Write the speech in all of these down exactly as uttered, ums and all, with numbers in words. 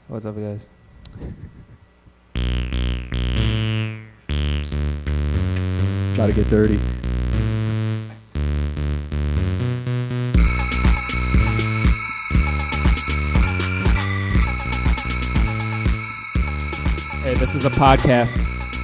What's up, guys? Gotta get dirty. Hey, this is a podcast.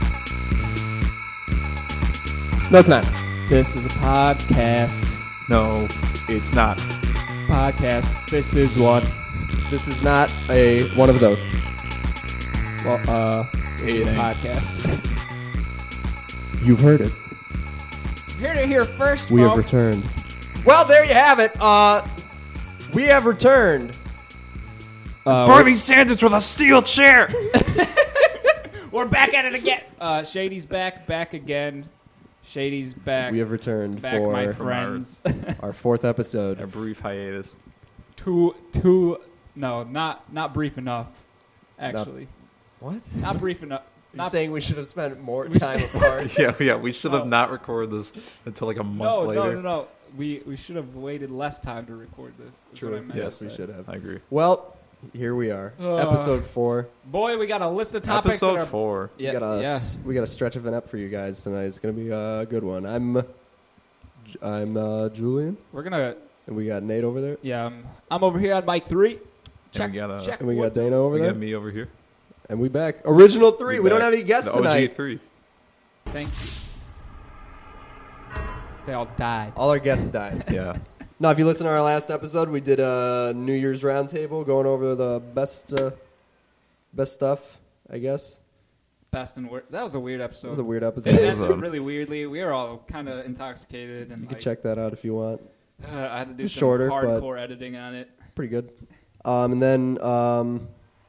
No, it's not. This is a podcast. No, it's not. Podcast. This is one. This is not a one of those. Well, uh, this It is a ain't. podcast. You've heard it. Here to hear first, We have folks. returned. Well, there you have it. Uh, we have returned. Uh, Bernie Sanders with a steel chair. We're back at it again. Uh, Shady's back, back again. Shady's back. We have returned back, my for friends. our fourth episode. A brief hiatus. too, too. No, not not brief enough. Actually, What? not brief enough. You're Not saying we should have spent more time apart? Yeah, yeah. We should have No. not recorded this until like a month no, later. no, no, no. We we should have waited less time to record this. is True. what I meant Yes, to we say. should have. I agree. Well, here we are. Uh, Episode four. Boy, we got a list of topics. Episode that are, four. Yeah, we got a yeah. s- we got a stretch of an ep for you guys tonight. It's gonna be a good one. I'm I'm uh, Julian, We're gonna. and we got Nate over there, Yeah, I'm, I'm over here on mic three. Check, we got, uh, check. and we one, got Dana over We there, got me over here. and we back. Original three. We, We don't back. have any guests The O G tonight. three. two. Thank you. They all died. All our guests died. Yeah. Now, if you listen to our last episode, we did a New Year's roundtable going over the best uh, best stuff, I guess. Best and worst. That was a weird It episode. was a weird It episode. It was, ended um, really weirdly. We were all kind of intoxicated, and You can like, check that out if you want. uh, I had to do It's some shorter, but- hardcore editing on it. Pretty good. Um, and then, um,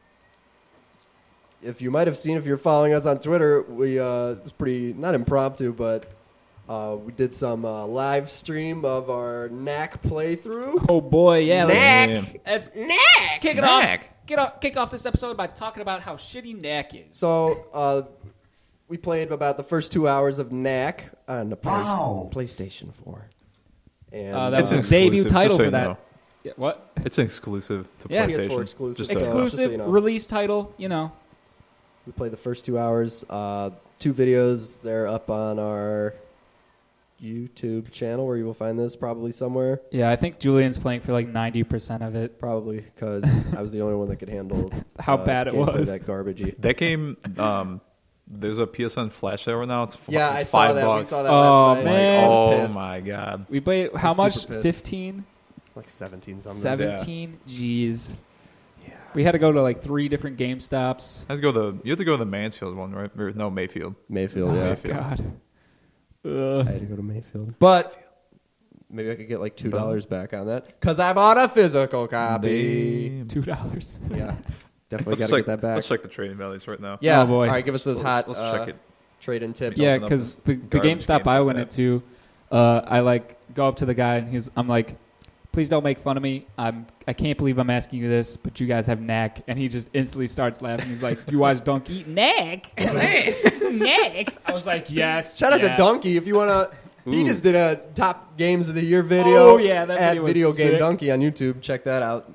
if you might have seen, if you're following us on Twitter, we uh, it was pretty not impromptu, but uh, we did some uh, live stream of our Knack playthrough. Oh boy, yeah. Knack. Let's, let's Knack. kick it Knack. off. Get off. Kick off this episode by talking about how shitty Knack is. So uh, we played about the first two hours of Knack on the play- Wow. PlayStation four. And Uh, that was It's a debut exclusive, title just so for you that. know. Yeah, what? It's exclusive to Yeah. PlayStation. P S four exclusive. Just So- so- Exclusive just so you know. release title. You know. we played the first two hours. Uh, two videos. They're up on our YouTube channel where you will find this probably somewhere. Yeah, I think Julian's playing for like ninety percent of it. Probably because I was the only one that could handle How uh, bad it gameplay was. That garbagey. That game, um, there's a P S N Flash sale right now. It's f- Yeah, it's I saw five that. bucks. We saw that Oh, last night. man. I was Oh pissed. my god. We played how was much? super pissed. Fifteen. Like seventeen something. Seventeen. Jeez. We had to go to like three different Game Stops. I had to go to you have to go to the Mansfield one, right? Or, no, Mayfield. Mayfield, Oh yeah. Mayfield. God. I Ugh. had to go to Mayfield. But maybe I could get like two dollars back on that because I bought a physical copy. Damn. Two dollars. Yeah, definitely Let's got to check, get that back. let's check the trading values right now. Yeah. Oh, boy. All right, give us those Let's- hot let's uh, check it. trade-in tips. Yeah, Open up because the the, the garbage GameStop games I like went that. into, uh, I like go up to the guy and he's, I'm like, please don't make fun of me. I'm, I can't believe I'm asking you this, but you guys have Knack, and he just instantly starts laughing. He's like, do you watch Donkey? Knack, Knack. I was like, yes. Shout out yeah. to Donkey if you want to. He Ooh. just did a top games of the year video. Oh, yeah, that at video was Video Game sick. Donkey on YouTube. Check that out.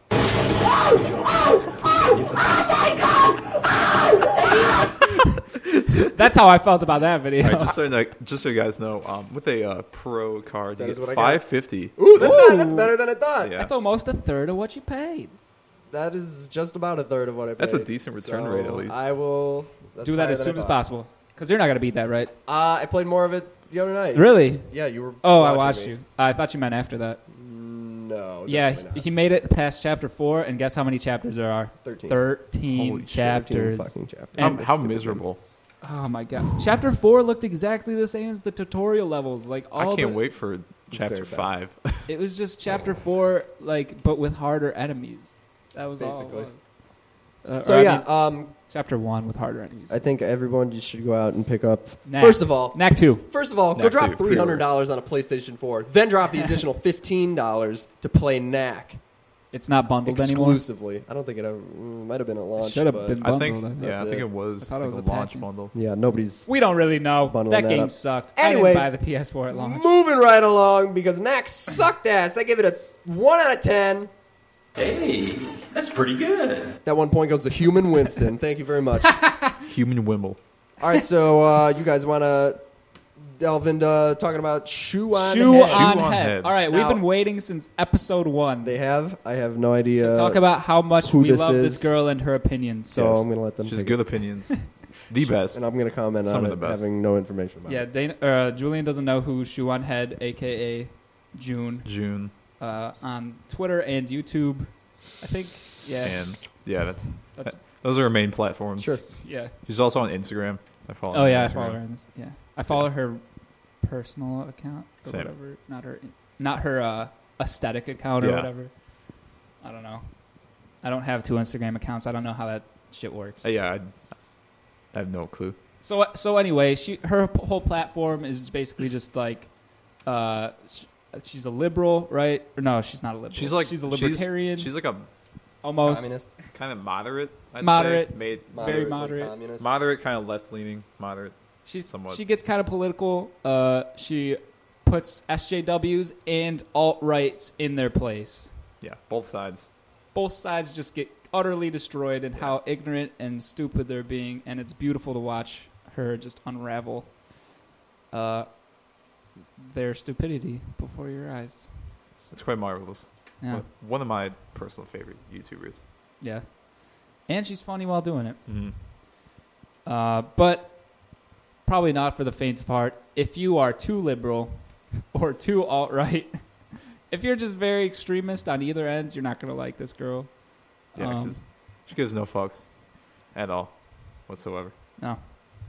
That's how I felt about that video. All right, just so like, just so you guys know, um, with a uh, pro card, That you is get what I got. five fifty. Ooh, that's, Ooh. Not, that's better than I thought. Yeah. That's almost a third of what you paid. That is just about a third of what I paid. That's a decent return So rate, at least. I will that's Do that higher as than soon I as thought. possible, because you're not gonna beat that, right? Uh, I played more of it the other night. Really? Yeah, you were. Oh, I watching watched me. you. I thought you meant after that. No. Yeah, definitely he, not. he made it past chapter four, and guess how many chapters there are? Thirteen. Thirteen Holy shit. chapters. Fucking chapters. How, And- how miserable! Oh my god! Chapter four looked exactly the same as the tutorial levels. Like all I can't the- wait for chapter very bad. five. It was just chapter four, like but with harder enemies. That was Basically. all. it was. Uh, So or, I yeah, mean, um, chapter one with harder enemies. I think everyone just should go out and pick up. Knack. First of all, Knack two. first of all, go Knack drop two, three hundred dollars on a PlayStation four. Then drop the additional fifteen dollars to play Knack It's not bundled anymore. exclusively. I don't think it ever mm, might have been at launch. Should have but been I think, bundled. yeah, I That's think it. it was, I thought it like was a a launch package. bundle. Yeah, nobody's We don't really know. Bundling That that game up. sucked. Anyways, I didn't buy the P S four at launch. moving right along because Knack sucked ass. I give it a one out of ten. Hey, That's pretty good. That one point goes to Human Winston. Thank you very much. Human Wimble. All right, so uh, you guys want to delve into talking about shoe on Shoe head? on, Shoe on head. head. All right, Now- we've been waiting since episode one. They have. I have no idea. Talk about how much who we this love is. this girl and her opinions. So Yes. I'm going to let them She's take good it. opinions. The best. And I'm going to comment Some on of it, the best. having no information about Yeah, it. Dana, uh, Julian doesn't know who Shoe on Head, a k a. June, June. uh, on Twitter and YouTube. I think, yeah. And yeah, that's, That's- that- those are her main platforms. Sure. Yeah. She's also on Instagram. I follow her Oh, on yeah, I Instagram. follow her. On this. Yeah. I follow her personal account or Same. whatever. Not her, not her uh, aesthetic account or Yeah. whatever. I don't know. I don't have two Instagram accounts. I don't know how that shit works. Uh, yeah, I, I have no clue. So so anyway, she her p- whole platform is basically just like, uh, sh- she's a liberal, right? Or no, she's not a liberal. She's like she's a libertarian, She's, she's like a almost Communist? kind of moderate. I'd Moderate. Say. Made Very Moderately moderate. Communist? moderate, kind of left leaning. Moderate. She somewhat. she gets kind of political. Uh, she puts S J Ws and alt rights in their place. Yeah, both sides. Both sides just get utterly destroyed in how ignorant and stupid they're being, and it's beautiful to watch her just unravel uh, their stupidity before your eyes. It's quite marvelous. Yeah, But one of my personal favorite YouTubers. yeah, and she's funny while doing it. Mm-hmm. Uh, but probably not for the faint of heart. If you are too liberal or too alt right, if you're just very extremist on either end, you're not gonna like this girl. Yeah, Um, 'cause she gives no fucks at all whatsoever. No.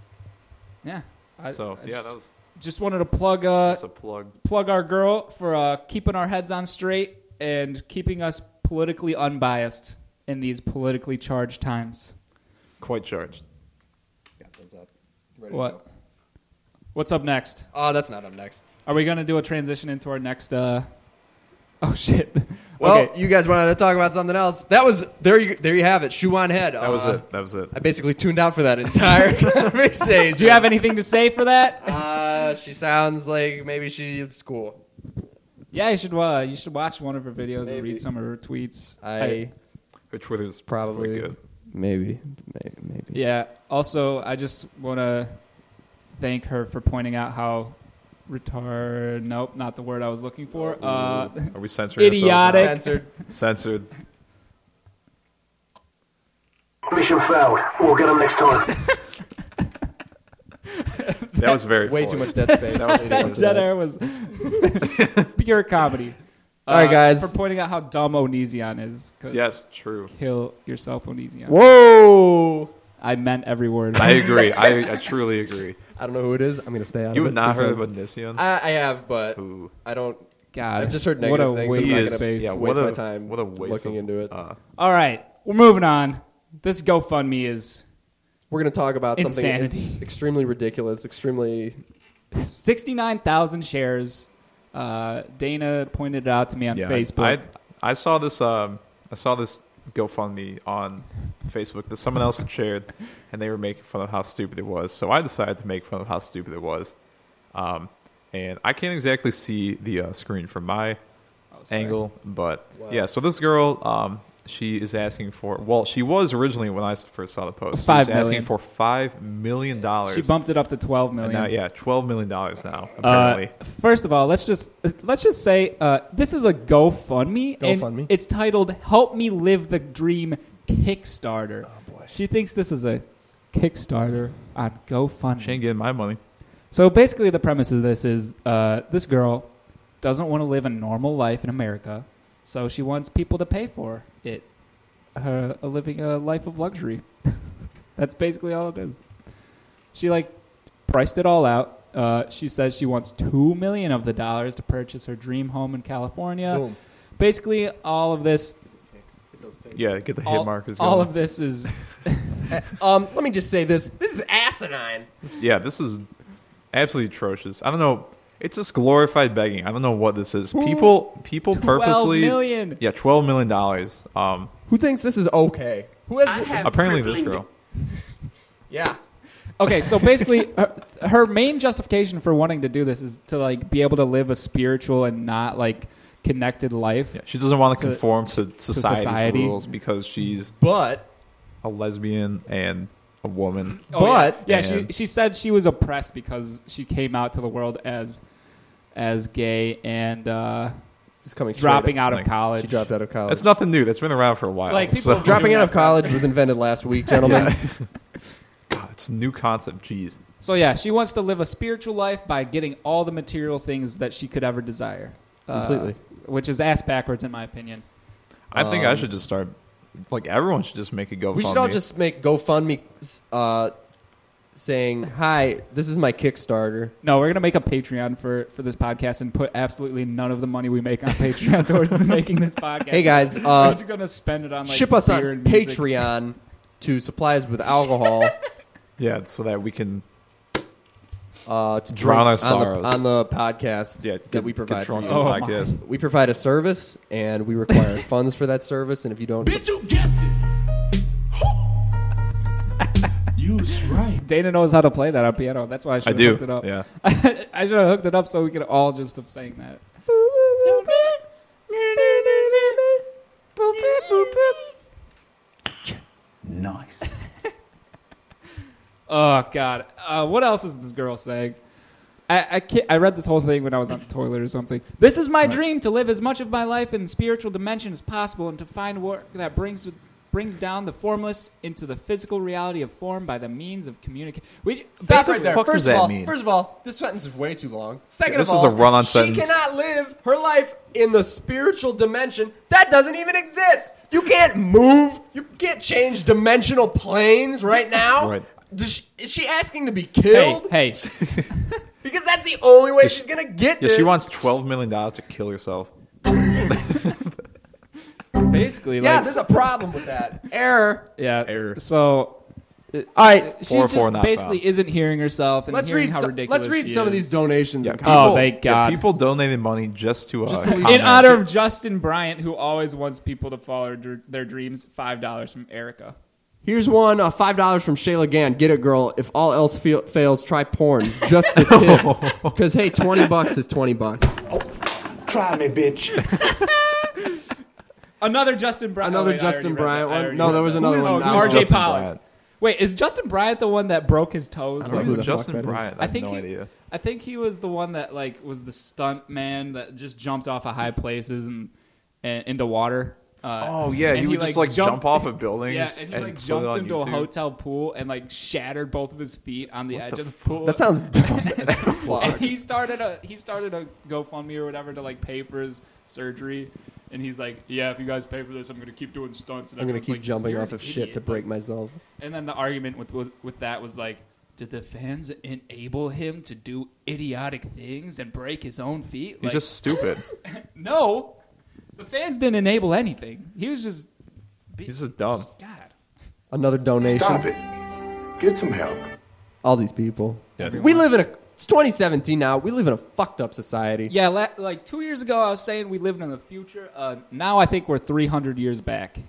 Yeah. I, so I yeah, just, that was just wanted to plug uh just a plug. plug our girl for uh, keeping our heads on straight and keeping us politically unbiased in these politically charged times. Quite charged. Got those up. Ready to What? go. What's up next? Oh, that's not up next. Are we gonna do a transition into our next? uh Oh shit. Well, Okay. you guys wanted to talk about something else. That was there. You there you have it. Shoe on head. That was Uh, it. That was it. I basically tuned out for that entire conversation. Do you have anything to say for that? Uh, she sounds like maybe she's cool. Yeah, you should. Uh, you should watch one of her videos and Maybe. read some of her tweets. I Her Twitter's probably quite good. maybe maybe maybe. Yeah. Also, I just want to thank her for pointing out how retard. Nope, not the word I was looking for. Uh, Are we censoring idiotic. Censored. ourselves? Censored. Mission failed. We'll get them next time. That was very Way too forced. much dead space. That was that forced. dead air was pure comedy. All right, Uh, guys. For pointing out how dumb Onision is. 'Cause Yes, true. Kill yourself, Onision. Whoa! I meant every word. I agree. I, I truly agree. I don't know who it is. I'm gonna stay out You of have it. not heard of because- Onision? I, I have, but Who? I don't. God. I've just heard What a negative things. waste I'm of not gonna space. Yeah, waste what a, my time what a waste looking of, into it. Uh, All right, we're moving on. This GoFundMe is We're gonna talk about something Insanity. ex- extremely ridiculous, extremely. sixty-nine thousand shares. Uh, Dana pointed it out to me on yeah, Facebook. I I saw this. Um, I saw this GoFundMe on Facebook that someone else had shared, and they were making fun of how stupid it was. So I decided to make fun of how stupid it was. Um, and I can't exactly see the uh, screen from my Oh, sorry. angle, but Wow. yeah. So this girl, um, she is asking for. Well, she was originally when I first saw the post. Five she was million. asking for five million dollars. She bumped it up to twelve And million. now, yeah, twelve million dollars now. Uh, Apparently, first of all, let's just let's just say uh, this is a GoFundMe, and GoFundMe. it's titled "Help Me Live the Dream" Kickstarter. Oh boy. She thinks this is a Kickstarter on GoFundMe. she ain't getting my money. So basically, the premise of this is uh, this girl doesn't want to live a normal life in America, so she wants people to pay for it, her uh, living a life of luxury. That's basically all it is. She like priced it all out. Uh, she says she wants two million of the dollars to purchase her dream home in California. Boom. Basically, all of this, Yeah, get the hit all, markers going. all of this is Um, let me just say this: this is asinine. Yeah, this is absolutely atrocious. I don't know. It's just glorified begging. I don't know what this is. Who- People, people twelve purposely. million. Yeah, twelve million dollars. Um, Who thinks this is okay? Who has? I The, have apparently this crippling- girl. yeah. Okay, so basically, her, her main justification for wanting to do this is to like be able to live a spiritual and not like connected life. Yeah, she doesn't want to To- conform to society's society. rules because she's But a lesbian and a woman. Oh, yeah. But- yeah, she And- she said she was oppressed because she came out to the world as as gay and uh, it's coming straight dropping up. out of Like, college. She dropped out of college. That's nothing new. That's been around for a while. Like, people so- Dropping out of that. college was invented last week, gentlemen. God, it's a new concept. Jeez. So yeah, she wants to live a spiritual life by getting all the material things that she could ever desire. Uh, Completely. which is ass backwards in my opinion. I think I Um, should just start. Like everyone should just make a GoFundMe. We should all just make GoFundMe uh, saying, "Hi, this is my Kickstarter." No, we're gonna make a Patreon for, for this podcast and put absolutely none of the money we make on Patreon towards the making this podcast. Hey guys, we're uh, just gonna spend it on like ship us beer on and music. Patreon to supply us with alcohol yeah, so that we can uh, to Drown our drink on sorrows. the, on the podcast yeah that get- we get provide for drunk you. on the Oh, my. podcast. We provide a service, and we require funds for that service. And if you don't, Bitch, you guessed it. You was right. Dana knows how to play that on piano. That's why I should I have do. hooked it up. Yeah. I should have hooked it up so we could all just have sang that. Nice. Oh God! Uh, what else is this girl saying? I I, can't, I read this whole thing when I was on the toilet or something. This is my dream to live as much of my life in the spiritual dimension as possible, and to find work that brings brings down the formless into the physical reality of form by the means of communication. We Stop basically- right there. fuck First does of that all, mean? first of all, this sentence is way too long. Second This of is all, a run-on she sentence. cannot live her life in the spiritual dimension. That doesn't even exist. You can't move. You can't change dimensional planes right now. Right. Does she, is she asking to be Hey, killed? hey! Because that's the only way Yeah, she's gonna get Yeah, this. she wants twelve million dollars to kill herself. Basically, Yeah, like, there's a problem with that. Error. yeah. Error. So, All right. she Four, just four, not basically found. isn't hearing herself and Let's hearing read. how So, ridiculous. let's read she some of is. these donations. Yeah, and people, Oh, thank yeah, God. people donated money just to, uh, Just to leave- In comment. honor of Justin Bryant, who always wants people to follow their, their dreams, five dollars from Erica. Here's one, uh, five dollars from Shayla Gann. Get it, girl. If all else fe- fails, try porn. Just the tip. Because hey, twenty bucks is twenty bucks. Try me, bitch. Another Justin Bryant. Another oh, wait, I Justin already read Bryant that. I one? already No, read there was that. another Who is- one. oh, That was R J Justin Pollock. Bryant. Wait, is Justin Bryant the one that broke his toes? I don't know Like, who Who's the fuck Justin that is. Bryant? I, I have think no he- idea. I think he was the one that like was the stunt man that just jumped off of high places and, and into water. Uh, Oh yeah, and he would just like jumped- jump off of buildings. Yeah, and he and like put it jumped on into a YouTube. hotel pool and like shattered both of his feet on the What edge the of the fuck? pool. That sounds dumb as And fuck. he started a he started a GoFundMe or whatever to like pay for his surgery. And he's like, "Yeah, if you guys pay for this, I'm gonna keep doing stunts." And I'm gonna everyone's keep like, jumping "You're off an of shit idiot." to break myself. And then the argument with, with with that was like, did the fans enable him to do idiotic things and break his own feet? He's Like, just stupid. no, the fans didn't enable anything. He was just be- He's just dumb. God. Another donation. Stop it. Get some help. All these people. Yes. We live in a. It's twenty seventeen now. We live in a fucked up society. Yeah, la- like two years ago, I was saying we lived in the future. Uh, now I think we're three hundred years back.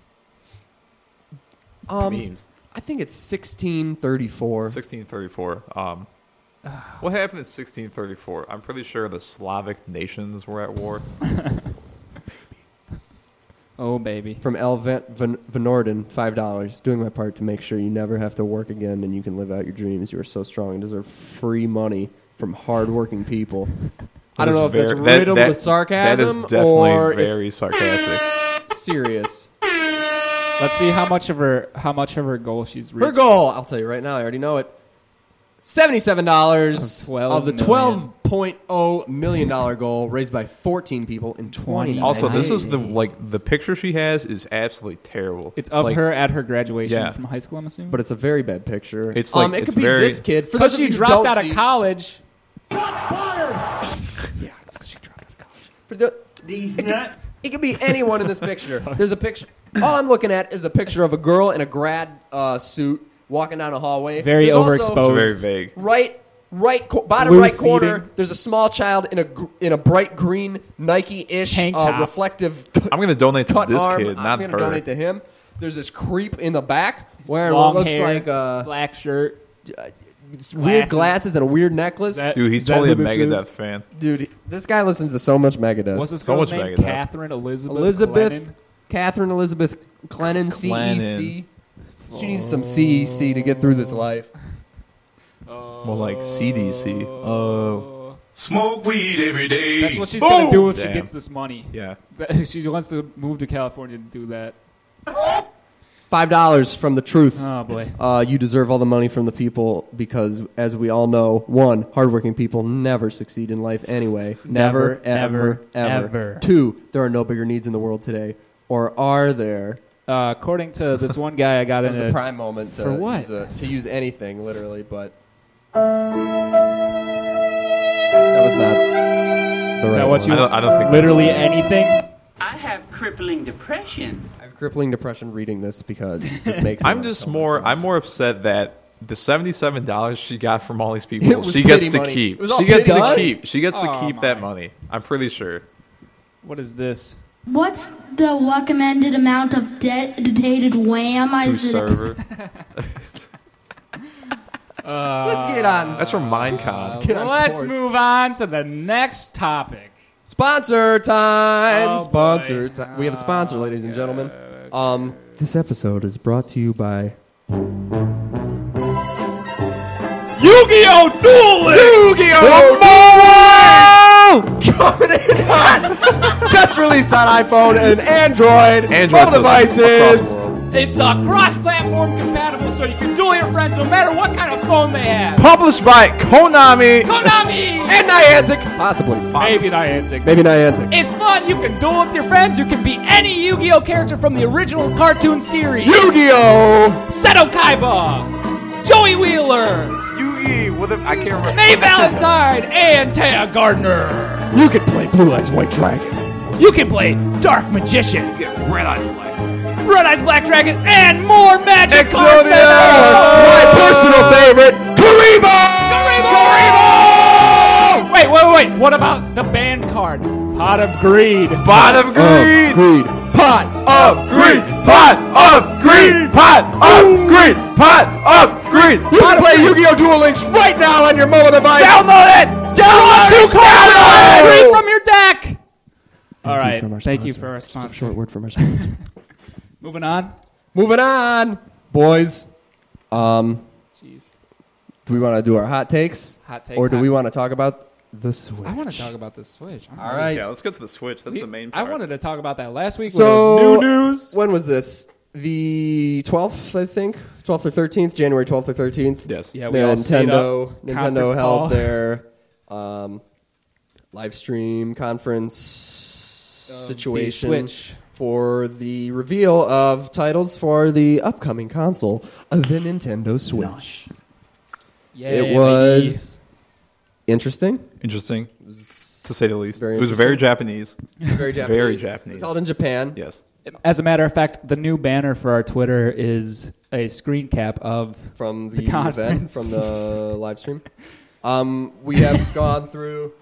Um, Memes. I think it's sixteen thirty-four. sixteen thirty-four. Um, what happened in sixteen thirty-four? I'm pretty sure the Slavic nations were at war. Oh, baby. From L. Van, Van, Van Orden, five dollars. Doing my part to make sure you never have to work again and you can live out your dreams. You are so strong and deserve free money from hardworking people. I don't know if that's Very- that- riddled that- with sarcasm That is definitely or very sarcastic. if serious. Let's see how much of her how much of her goal she's reached. Her goal, I'll tell you right now, I already know it. Seventy-seven dollars Of twelve of the million. twelve point oh million dollar goal raised by fourteen people in twenty. Nice. Also, this is the like the picture she has is absolutely terrible. It's of Like, her at her graduation Yeah. from high school, I'm assuming. But it's a very bad picture. It's um, like- it it's could be very- this kid. For because those she of you who dropped don't out see- of college. For the, These it, nuts. could, it could be anyone in this picture. There's a picture. All I'm looking at is a picture of a girl in a grad uh, suit walking down a hallway. Very There's also- it's overexposed. very vague. Right, right, co- bottom Blue right corner. seating. There's a small child in a gr- in a bright green Nike-ish Tank uh, top. reflective I'm going to donate to cut this arm. kid, I'm not gonna her. donate to him. There's this creep in the back wearing Long what looks hair, like uh, black shirt. weird glasses and a weird necklace. That- Dude, he's Is that totally a who this Megadeth is? fan. Dude, this guy listens to so much Megadeth. What's this So girl's much name? Megadeth. Catherine Elizabeth. Elizabeth, Clennon? Catherine Elizabeth Clennon, C E C. She needs some C E C to get through this life. More like C D C. Oh. Smoke weed every day. That's what she's gonna do if she Damn. gets this money. Yeah. She wants to move to California to do that. Five dollars from the truth. Oh boy. Uh, you deserve all the money from the people because, as we all know, one, hardworking people never succeed in life anyway. Never, Never, ever, ever, ever, ever. Two, there are no bigger needs in the world today. Or are there? Uh, according to this one guy, I got That in was a it. prime moment to, for what? Use a, to use anything, literally, but that was not the Is right that what one. you? I don't, I don't think Literally that's- anything. I have crippling depression. I have crippling depression reading this because this makes me I'm wanna just kill more. myself. I'm more upset that the seventy-seven dollars she got from all these It people, was she gets pity to money. keep. It was all She gets pity to money? keep. She gets to Oh, keep that my. money. I'm pretty sure. What is this? What's the recommended amount of de- dated wham? To Is it- server. Uh, Let's get on. That's from Minecon. Get on Let's course. move on to the next topic. Sponsor time. Oh, sponsor boy. time. We have a sponsor, Oh, ladies and God. gentlemen. Um, this episode is brought to you by Yu-Gi-Oh! Duel Links! Yu-Gi-Oh! Coming in hot. Just released on iPhone and Android. Android mobile systems across devices. the world. It's uh, cross-platform compatible, so you can duel your friends no matter what kind of phone they have. Published by Konami. Konami! And Niantic. Possibly. Maybe Niantic. Maybe Niantic. It's fun. You can duel with your friends. You can be any Yu-Gi-Oh character from the original cartoon series. Yu-Gi-Oh! Seto Kaiba, Joey Wheeler, U E with a, I can't remember. May Valentine, and Taya Gardner. You could play Blue Eyes White Dragon. You can play Dark Magician, Red Eyes Black. Red Eyes Black Dragon, and more magic cards Exodia! than My ever. personal favorite, Karibo! Karibo! Wait, wait, wait. What about the band card? Pot of Greed. Pot of greed. Of greed. Pot Of greed. Pot of greed. Pot of greed. Pot of greed. You can play Yu-Gi-Oh! Duel Links right now on your mobile device. Download it. Download Two it! cards. Download it! Read from your deck. All right. from our Thank you sponsor. for our Just a sponsor. short word from our sponsor. Moving on. Moving on, boys. Um, Jeez. do we want to do our hot takes? Hot takes. Or do hot- we want to talk about the Switch? I want to talk about the Switch. I'm All ready. right. Yeah, let's get to the Switch. That's the main I part. wanted to talk about that last week. So, when it was new news. When was this? The twelfth, I think. twelfth or thirteenth? January twelfth or thirteenth? Yes. Yeah, we all stayed Nintendo, up. Nintendo Conference held call. their um, live stream conference situation Switch. for the reveal of titles for the upcoming console, uh, the Nintendo Switch. Yeah, It was interesting, Interesting, to say the least. Very It was very Japanese. very Japanese. Very It Japanese. was held in Japan. Yes. As a matter of fact, the new banner for our Twitter is a screen cap of From the, The event, conference. from the live stream. Um, we have gone through.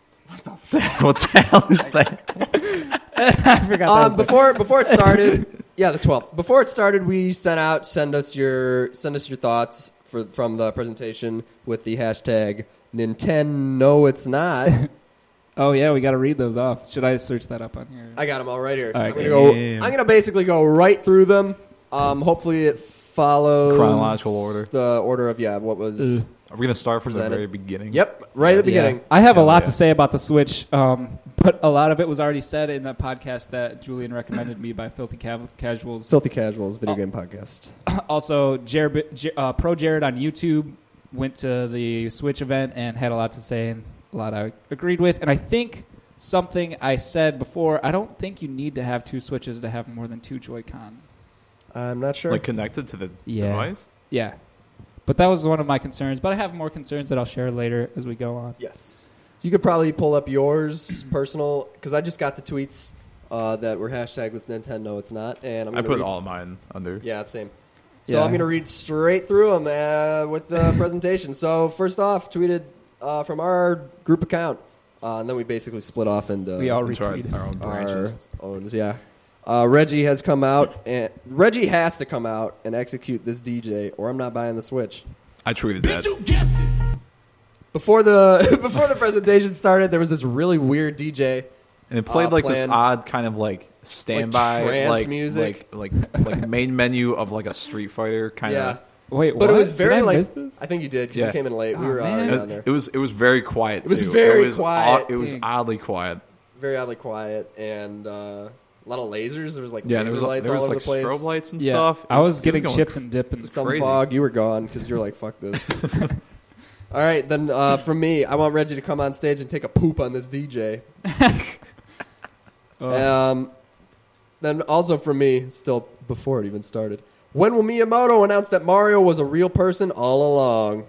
What the hell is that? I forgot Um, that. before before it started, yeah, the twelfth. Before it started, we sent out send us your send us your thoughts for from the presentation with the hashtag Nintendo. It's not. Oh yeah, we got to read those off. Should I search that up on here? I got them all right here. All right, I'm gonna good. go. I'm gonna basically go right through them. Um, hopefully it follows Chronological order. The order of yeah, what was. Ugh. Are we gonna start from Presented. the very beginning? Yep, right at the Yeah. beginning. I have a Hell lot yeah. to say about the Switch, um, but a lot of it was already said in the podcast that Julian recommended me by Filthy Cav- Casuals. Filthy Casuals video Oh. game podcast. Also, Jared, J- uh, Pro Jared on YouTube went to the Switch event and had a lot to say, and a lot I agreed with. And I think something I said before, I don't think you need to have two Switches to have more than two Joy-Con. I'm not sure. Like connected to the Yeah. device. Yeah. But that was one of my concerns. But I have more concerns that I'll share later as we go on. Yes. You could probably pull up yours personal because I just got the tweets uh, that were hashtagged with Nintendo. It's not, and I'm I gonna put read, all of mine under. Yeah, same. So Yeah. I'm gonna read straight through them uh, with the presentation. So first off, tweeted uh, from our group account, uh, and then we basically split off into We all Into our, retweeted. our own branches. our owns. Yeah. Uh, Reggie has come out, and Reggie has to come out and execute this D J, or I'm not buying the Switch. I tweeted that. You guessed it. Before the before the presentation started, there was this really weird D J. And it played Uh, like this playing- odd kind of like standby, trance like music. like like like main menu of like a Street Fighter kind Yeah. of. Wait, But what? it was very Did I like miss this? I think you did because Yeah. you came in late. we Oh, were man. already It on was, there. it was it was very quiet. It was too. very it was quiet. odd- it was Dang. oddly quiet. Very oddly quiet and uh, a lot of lasers. There was like Yeah, laser there was lights there all was over like the place. strobe lights and Yeah, stuff. I was It getting going- chips and dip and Some crazy. fog. You were gone because you're like, fuck this. All right, then uh, from me, I want Reggie to come on stage and take a poop on this D J. Oh. Um, then also from me, still before it even started, when will Miyamoto announce that Mario was a real person all along?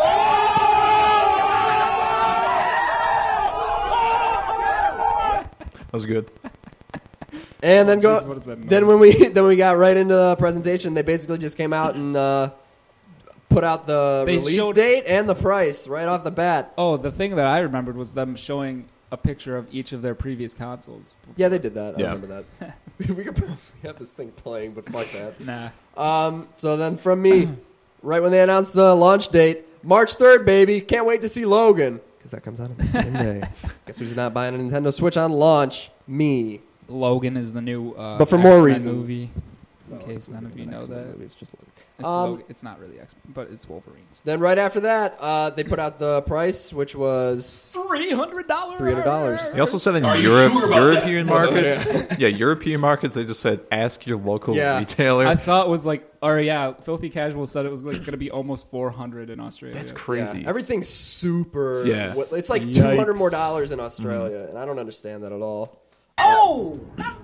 That was good. And then Oh, go. jeez, what is that then noise? when we then we got right into the presentation, they basically just came out and uh, put out the They release showed- date and the price right off the bat. Oh, the thing that I remembered was them showing a picture of each of their previous consoles. Yeah, they did that. I Yeah. remember that. we could probably have this thing playing, but fuck that. Nah. Um, so then from me, right when they announced the launch date, March third, baby. Can't wait to see Logan. Because that comes out on the same day. Guess who's not buying a Nintendo Switch on launch? Me. Logan is the new uh, But for more X-Men reasons. movie. In No, case it's none not of you an know X-Men that. movie, It's, just Logan. It's, Um, Logan. It's not really X-Men, but it's Wolverine's. Then right after that, uh, they put out the price, which was three hundred dollars. three hundred dollars. He also said in Are you Europe, sure about that? European markets, yeah, European markets, they just said ask your local Yeah. retailer. I thought it was like, or yeah, Filthy Casual said it was like going to be almost four hundred in Australia. That's crazy. Yeah, everything's super. Yeah. what- It's like Yikes. two hundred more dollars in Australia, and I don't understand that at all. Oh!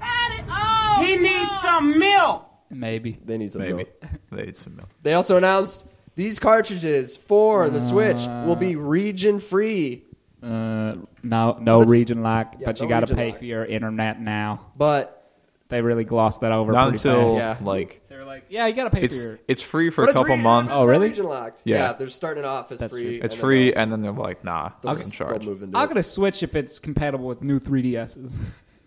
He needs some milk. Maybe. They need some Maybe milk. they need some milk. They also announced these cartridges for the Switch Uh, will be region free, Uh, no, no that's- region lock, yeah, but you no got to region pay lock. for your internet now. but They really glossed that over Not pretty until fast. Yeah. like They were like, yeah, you got to pay it's for your. it's free for but a it's couple re- months. it's Oh, really? Region locked. Yeah. Yeah. they're starting it off as That's free. true. and It's then free, they'll- and then they're like, nah, they'll, fucking they'll charge. move into I'm it. gonna switch if it's compatible with new three D S's.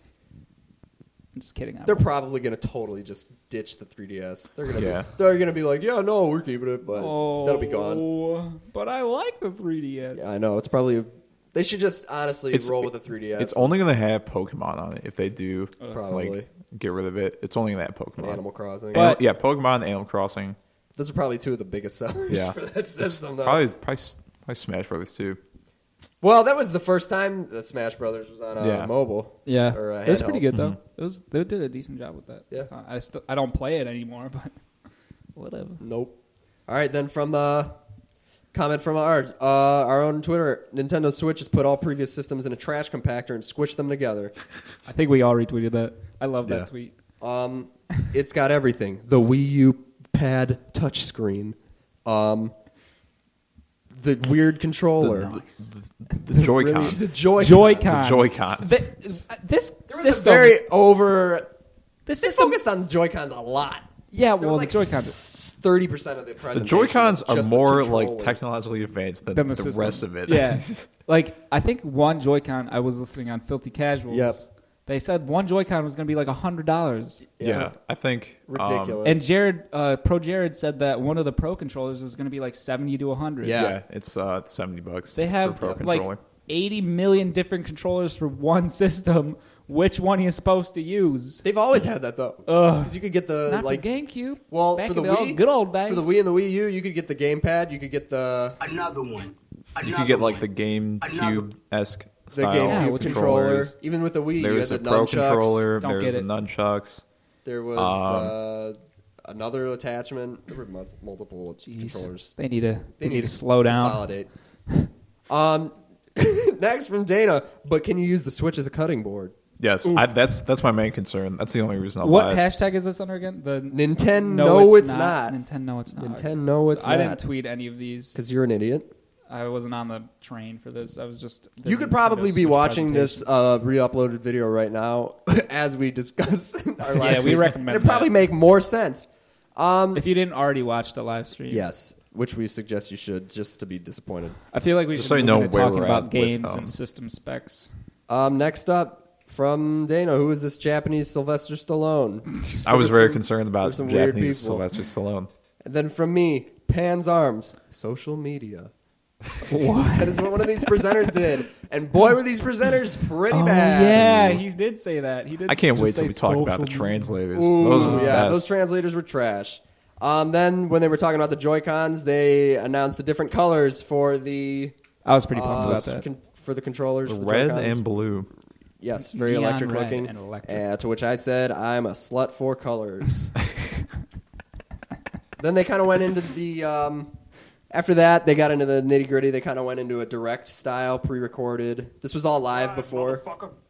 I'm just kidding. I They're won't. probably gonna totally just ditch the three D S. They're gonna Yeah. be, they're gonna be like, yeah, no, we're keeping it, but oh, that'll be gone. But I like the three D S. Yeah, I know. It's probably they should just honestly It's- roll with the three D S. It's only gonna have Pokemon on it if they do probably like get rid of it. It's only gonna have and Pokemon. Animal Crossing. But- Animal- yeah, Pokemon, Animal Crossing. Those are probably two of the biggest sellers Yeah. for that system. Though. Probably, probably, probably Smash Brothers too. Well, that was the first time the Smash Brothers was on uh, Yeah. mobile. Yeah, Or, uh, it was handheld. pretty good though. It was they did a decent job with that. Yeah. Uh, I still I don't play it anymore, but whatever. Nope. All right, then from the comment from our uh, our own Twitter, Nintendo Switch has put all previous systems in a trash compactor and squished them together. I think we all retweeted that. I love that Yeah. tweet. Um, it's got everything: the Wii U pad touchscreen, um, the weird controller, The, the Joy-Con. really- the Joy Joy-Con. The Joy-Cons. Th- uh, this There was a system, very over. this They system, focused on the Joy Cons a lot. yeah. There Well, was the like Joy-Cons thirty percent of the The presentation. Joy-Cons was are just the more like controllers. technologically advanced than, than the, the, system. rest of it. Yeah, like I think one Joy-Con. I was listening on Filthy Casuals. Yep. They said one Joy-Con was going to be like a hundred dollars. yeah. I think um, Ridiculous. And Jared, uh, Pro Jared said that one of the Pro controllers was going to be like seventy to a hundred. Yeah. yeah, it's uh, it's seventy bucks. They have for a Pro like controller. eighty million different controllers for one system. Which one are you supposed to use? They've always had that though. Ugh. Because you could get the Not like for GameCube. well Back for the in the Wii, old, good old days. for the Wii and the Wii U, you could get the gamepad. You could get the Another one. You could get like the GameCube esque the style GameCube Yeah, which is- controller. controllers. Even with the Wii, There's you a had the Pro nunchucks. controller. Don't There's get the it. nunchucks. There was Um, the, another attachment. There were mul- multiple Jeez. controllers. They need to. They, need, need to to slow down. Consolidate. um, next from Dana. But can you use the Switch as a cutting board? Yes, I, that's that's my main concern. That's the only reason I'll What buy it. hashtag is this under again? The Nintendo, no, no, it's, it's not. not. Nintendo, it's not. Nintendo, it's So I not. didn't tweet any of these Because you're an idiot. I wasn't on the train for this. I was just. You could Nintendo probably be Switch watching this presentation. uh, re-uploaded video right now as we discuss our live Yeah, we tweets. recommend It'd probably that. make more sense. Um, If you didn't already watch the live stream, yes, which we suggest you should, just to be disappointed. I feel like we Just should so you move know into where talking we're about at with, games um, and system specs. Um, next up from Dana, who is this Japanese Sylvester Stallone? I was There very some- concerned there about were some weird Japanese people. Sylvester Stallone. And then from me, Pan's arms. Social media. That is what one of these presenters did. And boy, were these presenters pretty Oh, bad. yeah, he did say that. He did. I can't just wait till say we talk about the social translators. Ooh, Those are the yeah, best. those translators were trash. Um, then when they were talking about the Joy-Cons, they announced the different colors for the I was pretty pumped uh, about that. con- for the controllers. for the Red Joy-Cons. and blue. Yes, very Neon electric red looking. and electric. Uh, to which I said, I'm a slut for colors. Then they kind of went into the... Um, after that, they got into the nitty-gritty. They kind of went into a direct style, pre-recorded. This was all live before.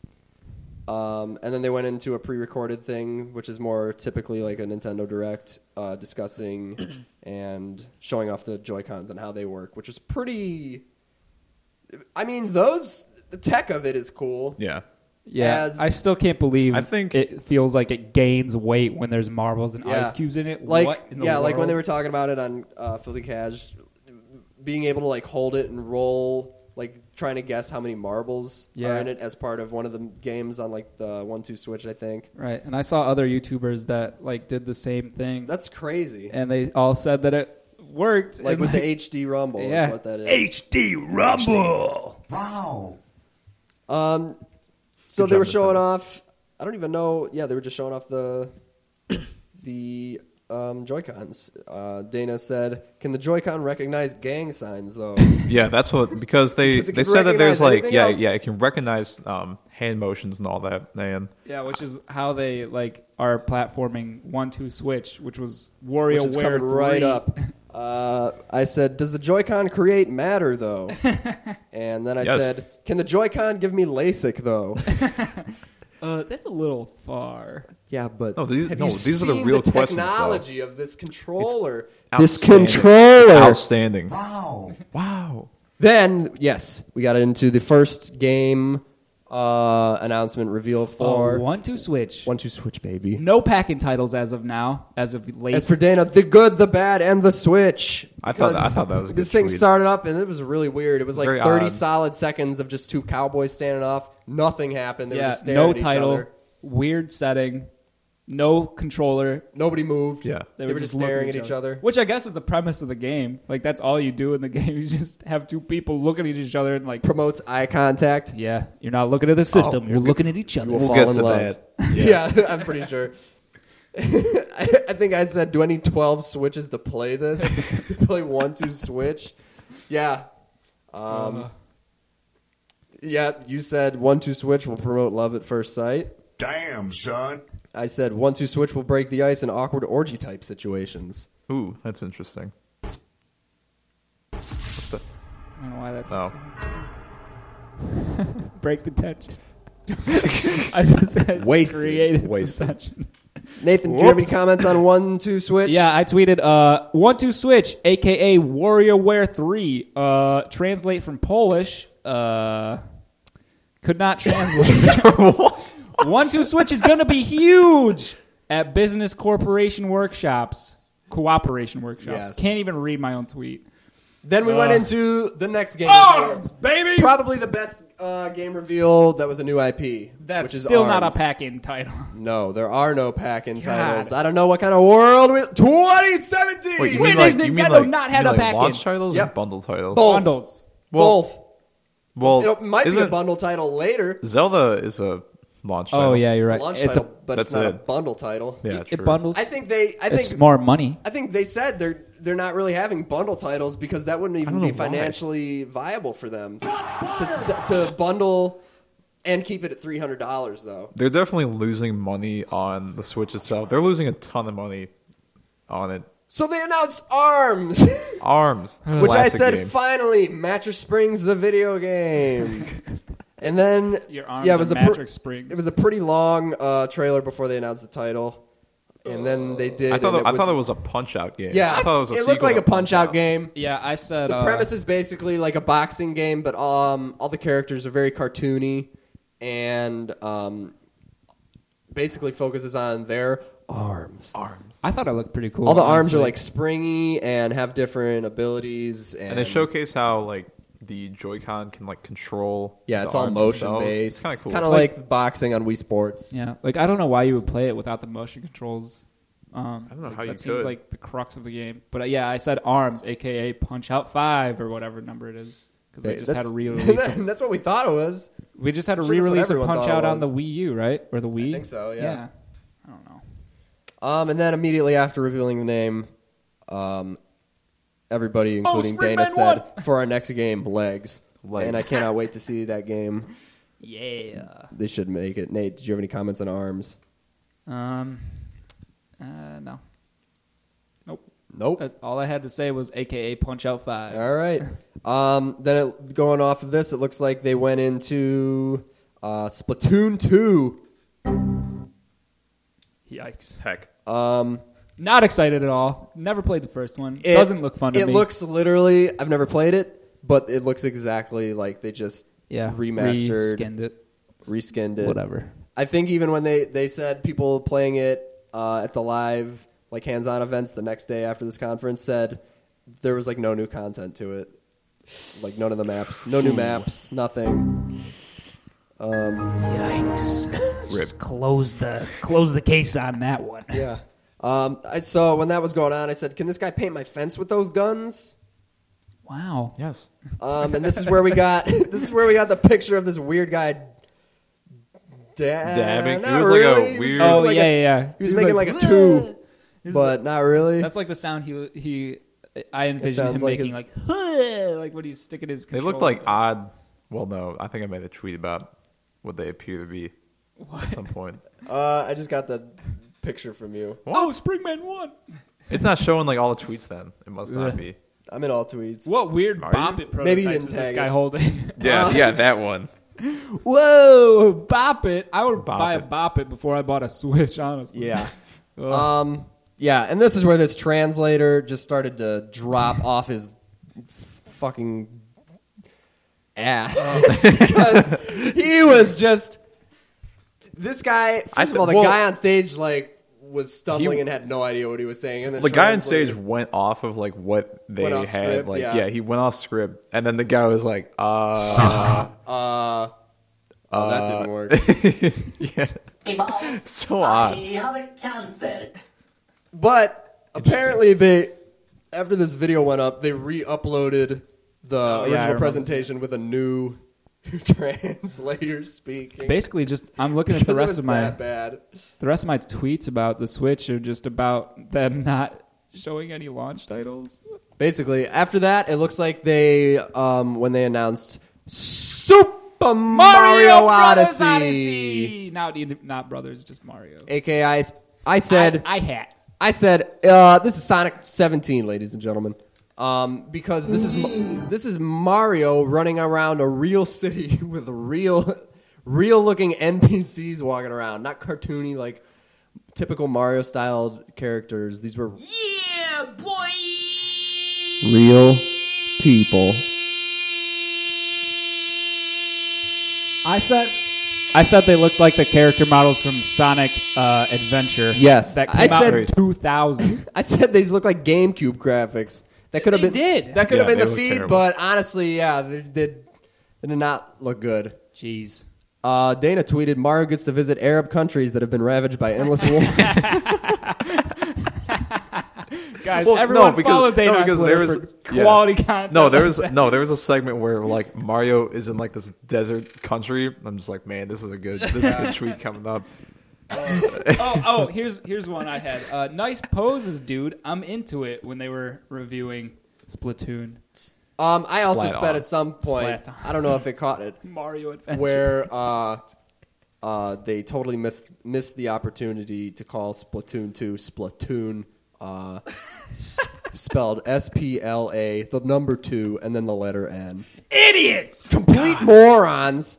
Um, and then they went into a pre-recorded thing, which is more typically like a Nintendo Direct, uh, discussing and showing off the Joy-Cons and how they work, which is pretty... I mean, those... The tech of it is cool. Yeah. Yeah, as- I still can't believe. I think- it feels like it gains weight when there's marbles and Yeah. ice cubes in it. Like, what in the yeah, like when world? they were talking about it on uh, Filthy Cash, being able to like hold it and roll, like trying to guess how many marbles Yeah. are in it as part of one of the games on like the one two Switch, I think. Right, and I saw other YouTubers that like did the same thing, That's crazy. and they all said that it worked. Like and, with the H D Rumble Yeah. is what that is. H D Rumble. Wow. Um, so Good they job, were showing Nintendo. off. I don't even know. Yeah, they were just showing off the the um, Joy-Cons. Uh, Dana said, "Can the Joy-Con recognize gang signs though?" Yeah, that's what because they Because it they can said that there's recognize like anything yeah else. yeah it can recognize um, hand motions and all that. And yeah, which is how they like are platforming one two Switch, which was Which WarioWare is coming right three. up. Uh, I said, "Does the Joy-Con create matter though?" And then I Yes. said, "Can the Joy-Con give me LASIK though?" Uh, that's a little far. Yeah, but No, these- have no, you these are the seen real the questions, though. technology of this controller. This outstanding. controller. outstanding. Wow. Wow. Then, yes, we got into the first game uh, announcement reveal for Oh, one two Switch. One Two Switch, baby. No packing titles as of now, as of late. As for Dana, the good, the bad, and the Switch. I thought- I Because thought that was a this good thing tweet. started up and it was really weird. It was like Very thirty odd. solid seconds of just two cowboys standing off. Nothing happened. They were yeah, just staring no at each title, other. weird setting, no controller. Nobody moved. Yeah. They, They were, were just just staring looking at each other. Which I guess is the premise of the game. Like that's all you do in the game. You just have two people looking at each other and like, Promotes eye contact. yeah, you're not looking at the system. Oh, you're we'll looking at each other. We'll We'll fall get in to love. that. Yeah, I'm pretty sure. I, I think I said, do I need twelve switches to play this? To play one, two switch? Yeah. Um, Uh. yeah, you said one, two switch will promote love at first sight. Damn, son. I said one, two switch will break the ice in awkward orgy type situations. Ooh, that's interesting. What the? I don't know why that's Oh. break the tension. I just said Wasted. created Wasted. some tension. Nathan, do you have any Whoops. comments on one, two switch? Yeah, I tweeted uh, one two Switch, aka WarioWare three. Uh, translate from Polish. Uh, could not translate. one two Switch is gonna be huge at business corporation workshops, cooperation workshops. Yes. Can't even read my own tweet. Then we went Uh. into the next game. Arms, baby. Probably the best uh, game reveal that was a new I P. That's which is still not a Arms. pack-in title. No, there are no pack-in God. titles. I don't know what kind of world we... twenty seventeen! Wait, you When mean has like, you mean Nintendo like, not you had mean a like pack-in? launch titles Yep. or bundle titles? Both. Bundles. Well, Both. Well, It might be a isn't- bundle title later. Zelda is a launch title. Oh yeah, you're It's right. a launch It's title, but it's that's not a it. bundle title. Yeah, it true. bundles. I think they... I it's think more money. I think they said they're they're not really having bundle titles because that wouldn't even don't be know why. financially viable for them to s- to bundle and keep it at three hundred dollars though. They're definitely losing money on the Switch itself. They're losing a ton of money on it. So they announced Arms, Arms, which I classic said game. finally Mattress Springs the video game. And then Your arms yeah, it are was a Mattress Springs. It was a pretty long uh, trailer before they announced the title, and then they did. I thought and it, I thought it was a Punch Out game. Yeah, I thought it was a it sequel looked like to a Punch Out game. Yeah, I said The uh, premise is basically like a boxing game, but um, all the characters are very cartoony, and um, basically focuses on their arms. Arms. I thought it looked pretty cool. All the arms honestly. are like springy and have different abilities, and, And they showcase how like the Joy-Con can like control. yeah, the it's all arms motion themselves. based, It's kind of cool. kind of like, boxing on Wii Sports. Yeah, like I don't know why you would play it without the motion controls. Um, I don't know like, how you that seems could. like the crux of the game. But uh, yeah, I said ARMS, aka Punch Out Five or whatever number it is, because they Hey, just had a that's- re-release. of- That's what we thought it was. we just had a Sure, that's what re-release of everyone Punch thought Out it on the was. Wii U, right? Or the Wii? I think so, yeah. I don't know. Um, and then immediately after revealing the name, um, everybody, including Dana, Springman said, won! for our next game, Legs. Legs. And I cannot wait to see that game. Yeah. They should make it. Nate, did you have any comments on ARMS? Um. Uh, no. Nope. Nope. That's all I had to say was A K A Punch Out Five. All right. Um, then it, going off of this, it looks like they went into uh, Splatoon two. Yikes. Heck. Um, Not excited at all. Never played the first one. it Doesn't look fun to It me. looks literally, I've never played it, but it looks exactly like they just yeah, remastered, skinned it, reskinned it. whatever. I think even when they, they said people playing it uh, at the live, like hands-on events the next day after this conference said there was like no new content to it. Like none of the maps, no new maps, nothing. Um, Yikes! Just close the close the case on that one. yeah. Um, I saw when that was going on, I said, can this guy paint my fence with those guns? Wow. Yes. Um, and this is where we got this is where we got the picture of this weird guy da- Dabbing? Not It was like a really. He was- weird- he was Oh like yeah, a- yeah, yeah. He was making like, a two, but not really. That's like the sound he he. I envisioned sounds him like making his- like like when he's sticking his. They looked controller like in. odd. Well, no, I think I made a tweet about what they appear to be at some point. Uh, I just got the picture from you. Oh, Springman won. It's not showing like all the tweets. Then it must not Ugh. be. I'm in all tweets. What weird Are you? bop it Maybe you prototypes didn't is this tag guy it. holding? Yeah, Uh, yeah, that one. Whoa, bop it! I would Bop buy it. a bop it before I bought a Switch. Honestly. Yeah. Ugh. Um. Yeah, and this is where this translator just started to drop off his fucking ass because he was just this guy. First I of th- all, the well- guy on stage like was stumbling He- and had no idea what he was saying. And The guy on stage went off of like what they Went off had. script, like yeah. yeah. he went off script, and then the guy was like, "Uh, Uh. Oh, that didn't work. yeah, Hey, boss. so odd." I have a cancer. But apparently, they after this video went up, they re-uploaded the yeah, I original remember. presentation with a new translator speaking. Basically, just I'm looking at the Because it rest was of my that bad. the rest of my tweets about the Switch are just about them not showing any launch titles. Basically, after that, it looks like they, um, when they announced Super Mario, Brothers Odyssey, Odyssey. Not not brothers, just Mario. aka I, I said, I, I hat. I said, uh, this is Sonic seventeen, ladies and gentlemen, um, because this is Ma- this is Mario running around a real city with real, real looking N P Cs walking around, not cartoony like typical Mario styled characters. These were Yeah, boy. real people. I said I said they looked like the character models from Sonic uh, Adventure. Yes. that I came out said- in two thousand. I said these look like GameCube graphics. That could have They been did. That could Yeah, have been they the look feed, terrible. but honestly, yeah, they did. They did not look good. Jeez. Uh, Dana tweeted, "Mario gets to visit Arab countries that have been ravaged by endless wars." Guys, Well, no, everyone because- follow Dana no, on because Twitter there was- for yeah. quality content. No, there was like that. no, there was a segment where like Mario is in like this desert country. I'm just like, man, this is a good, this is a good tweet coming up. oh, oh, here's here's one I had. Uh, nice poses, dude. I'm into it. When they were reviewing Splatoon, um, I also Splat sped on. at some point. Splat on. I don't know if it caught it, Mario Adventure. where uh, uh, they totally missed missed the opportunity to call Splatoon two Splatoon, uh, s- spelled S P L A, the number two, and then the letter N. idiots. Complete morons.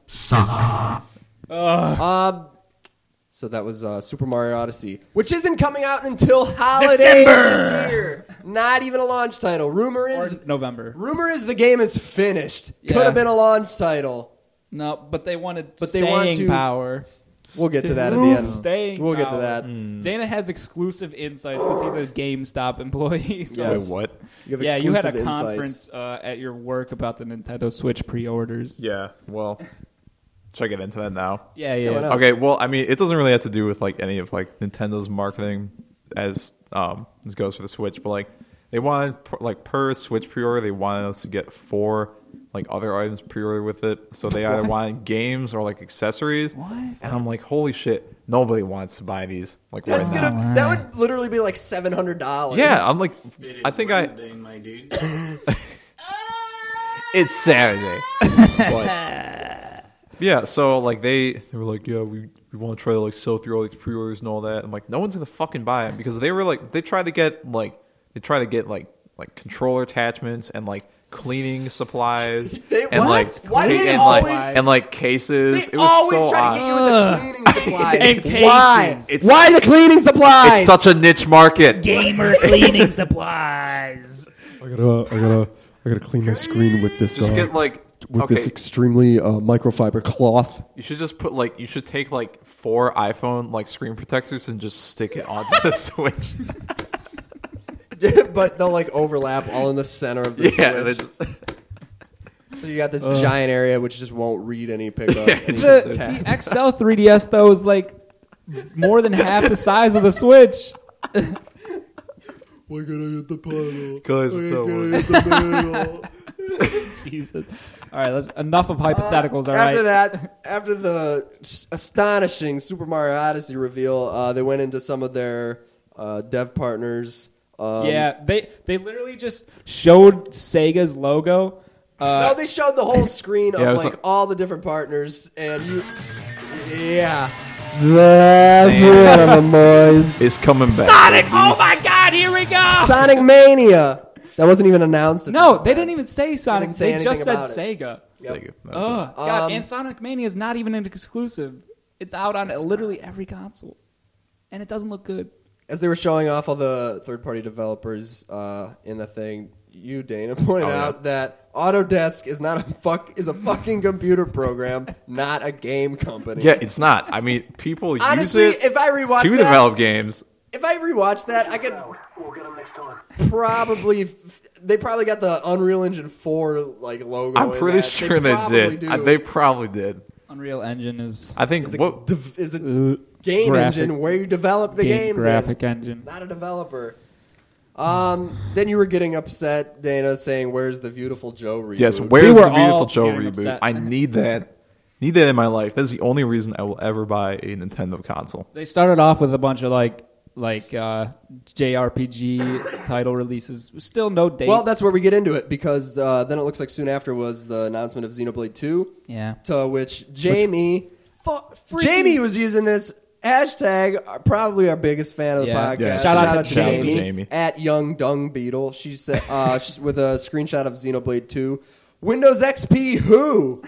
Um, so that was uh, Super Mario Odyssey, which isn't coming out until holiday December. this year. Not even a launch title. Rumor Or is November. rumor is the game is finished. Could Yeah. have been a launch title. No, but they wanted But they staying want to- power. We'll get to that at the Oof, end. Staying We'll get to power. that. Dana has exclusive insights because he's a GameStop employee. So Yes. Wait, what? You have yeah, you had a exclusive insights. conference uh, at your work about the Nintendo Switch pre-orders. Yeah. Well, should I get into that now? Yeah, why yeah. not? Okay. Well, I mean, it doesn't really have to do with like any of like Nintendo's marketing as um, this goes for the Switch, but like they wanted like per Switch pre-order, they wanted us to get four like other items pre-order with it. So they either wanted games or like accessories. What? And I'm like, holy shit, nobody wants to buy these. Like That's right gonna. now. That would literally be like seven hundred dollars. Yeah, I'm like, I think I. my dude. It's Saturday. But, yeah, so like they, they were like, yeah, we, we want to try to like sell through all these pre-orders and all that. I'm like, no one's gonna fucking buy them because they were like, they tried to get like, they tried to get like like controller attachments and like cleaning supplies They- and what? like Why do ca- they and always- like and like cases. They It was always so try odd. to get you with the cleaning supplies. And cases. Why? It's- Why the cleaning supplies? It's such a niche market. Gamer cleaning supplies. I gotta, I gotta, I gotta clean my screen with this. Just uh, get like with okay. this extremely uh, microfiber cloth. You should just put like you should take like four iPhone like screen protectors and just stick it onto the Switch. But they'll like overlap all in the center of the Yeah, they Switch. just- So you got this giant area which just won't read any pickup. Yeah, any The, tap. the X L three D S though is like more than half the size of the Switch. We're gonna hit the pedal. Guys, it's so We're gonna hit the pedal. Jesus. All right, let's enough of hypotheticals. All After right. that, after the s- astonishing Super Mario Odyssey reveal, uh, they went into some of their uh, dev partners. Um, Yeah, they they literally just showed Sega's logo. Uh, no, they showed the whole screen of Yeah, it was like, like- all the different partners, and you, yeah, that's one of them, boys. It's coming back. Sonic! Oh my God! Here we go. Sonic Mania. That wasn't even announced. No, they didn't even say Sonic. didn't say They, anything just said about it. Sega. Sega. That's Oh it. God! Um, and Sonic Mania is not even an exclusive. It's out on literally every console, and it doesn't look good. As they were showing off all the third-party developers uh, in the thing, you, Dana, pointed Oh, yeah. out that Autodesk is not a fuck is a fucking computer program, not a game company. Yeah, it's not. I mean, people Honestly, use it if I rewatch to that, develop games. if I rewatch that, I could We'll get them next time. probably they probably got the Unreal Engine four like logo. I'm in pretty that. sure they, probably did. do. Uh, They probably did. Unreal Engine is I think is a, what dev- is a uh, game graphic- engine where you develop the game games. in. graphic engine. Not a developer. Um, then you were getting upset, Dana, saying, "Where's the Beautiful Joe reboot?" yes, We where's were the Beautiful all Joe getting reboot? upset. I need that. Need that in my life. That's the only reason I will ever buy a Nintendo console. They started off with a bunch of like like uh, J R P G title releases. Still no dates. Well, that's where we get into it because uh, then it looks like soon after was the announcement of Xenoblade two, yeah. to which Jamie Fu- freaking- Jamie was using this hashtag. uh, Probably our biggest fan of the Yeah. podcast. Yeah. Shout out to Shout out to Jamie, Jamie. at Young Dung Beetle. She said uh, she's with a screenshot of Xenoblade two. Windows X P who?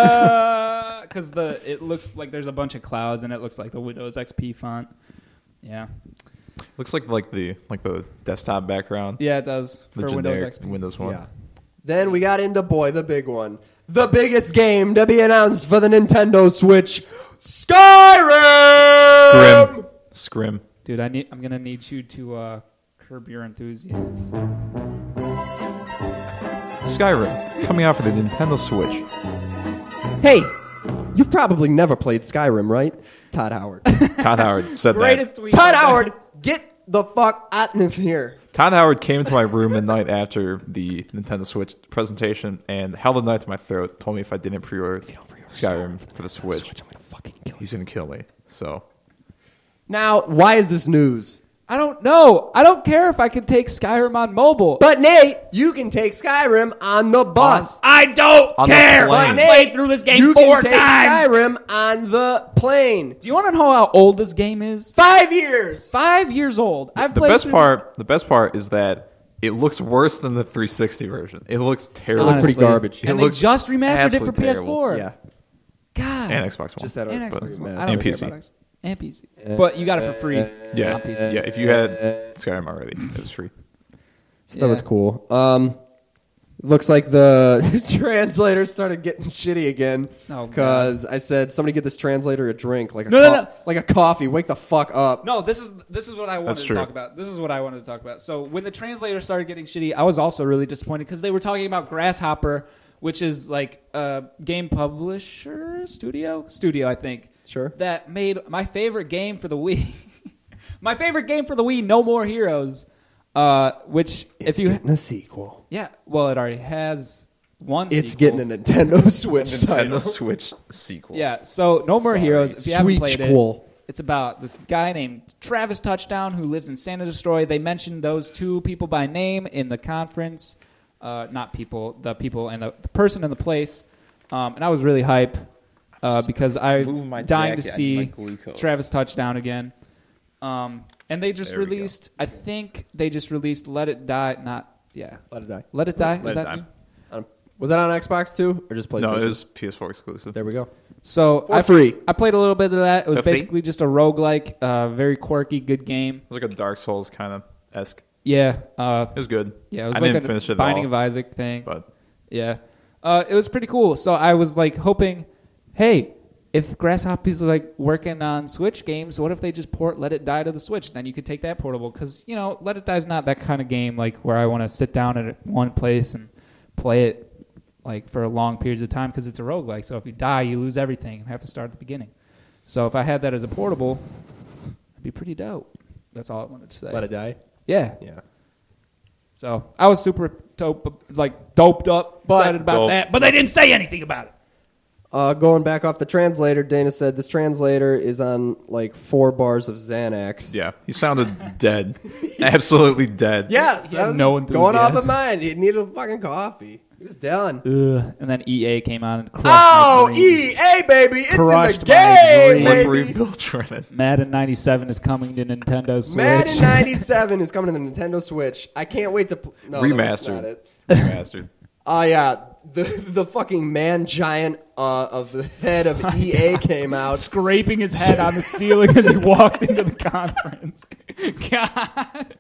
Because the it looks like there's a bunch of clouds and it looks like the Windows X P font. Yeah, Looks like like the like the desktop background. yeah, it does The for Windows generic X P. Windows one. Yeah. Then we got into boy the big one, the biggest game to be announced for the Nintendo Switch, Skyrim. Scrim. Scrim. Dude, I need. I'm gonna need you to uh, curb your enthusiasm. Skyrim coming out for the Nintendo Switch. Hey, you've probably never played Skyrim, right? Todd Howard. Todd Howard said Greatest that. tweet. Todd ever. Howard, get the fuck out of here. Todd Howard came into my room the night after the Nintendo Switch presentation and held a knife to my throat. Told me if I didn't pre-order Skyrim for the Switch, he's gonna kill me. So Now, why is this news? I don't know. I don't care if I can take Skyrim on mobile. But Nate, you can take Skyrim on the bus. I don't On the care. plane. I Nate, played through this game you four can take times. Skyrim on the plane. Do you want to know how old this game is? Five years. Five years old. I've the played best through part, the best part is that it looks worse than the three sixty version. It looks It terrible. looked pretty Honestly. garbage. And It they looks just remastered it for absolutely P S four. Yeah. God. and Xbox One. Just had a And but- Xbox One. and I don't P care C. about Xbox. And P C. But you got it for free. Yeah, on P C. yeah. If you had Skyrim already, it was free. So that was cool. Um, looks like the translator started getting shitty again. Oh, because I said somebody get this translator a drink, like a No, no, co- no. like a coffee. Wake the fuck up. No, this is this is what I wanted That's to true. talk about. This is what I wanted to talk about. So when the translator started getting shitty, I was also really disappointed because they were talking about Grasshopper, which is like a game publisher studio, studio I think. Sure. That made my favorite game for the Wii, My favorite game for the Wii, No More Heroes. Uh, which It's if you getting a sequel. yeah, well, it already has one. It's sequel. getting a Nintendo Switch title. Nintendo Switch sequel. Yeah, so No More Sorry. Heroes. If you haven't Sweet played sequel. it, it's about this guy named Travis Touchdown who lives in Santa Destroy. They mentioned those two people by name in the conference. Uh, not people, the people and the, the person in the place. Um, and I was really hype uh, because I'm Move my dying to jacket, I see need my glucose. Travis Touchdown again. Um, and they just There we go. released, I think they just released Let It Die. Not, yeah. Let it die. Let It Die? Let Is It that Die. new? Um, was that on Xbox too, or just PlayStation? No, it was P S four exclusive. There we go. So For I, free. I played a little bit of that. It was For free? basically just a roguelike, uh, very quirky, good game. It was like a Dark Souls kind of esque. Yeah, uh, It was good. yeah. It was I like didn't a finish it at Binding all, of Isaac thing. but Yeah, uh, it was pretty cool. So I was like hoping, hey, if Grasshopper's like working on Switch games, what if they just port Let It Die to the Switch? Then you could take that portable because you know Let It Die is not that kind of game like where I want to sit down at one place and play it like for long periods of time because it's a roguelike. So if you die, you lose everything and have to start at the beginning. So if I had that as a portable, it'd be pretty dope. That's all I wanted to say. Let it die. Yeah. Yeah. So I was super dope, like doped up, But- excited about Dope. that, but they didn't say anything about it. Uh, going back off the translator, Dana said this translator is on like four bars of Xanax. yeah, he sounded dead. Absolutely dead. Yeah, He that had was no going off enthusiasm. of mine. He needed a fucking coffee. He was done. Ugh. And then E A came on and crushed Oh, my dreams. E A, baby. It's Crushed in the my game, dreams. Slippery baby. Bill Trennan. Madden ninety-seven is coming to Nintendo Switch. Madden ninety-seven is coming to the Nintendo Switch. I can't wait to... Pl- no, that's not Remastered. it. Remastered. Oh, yeah. The the fucking man giant uh, of the head of E A came out. Scraping his head on the ceiling as he walked into the conference. God.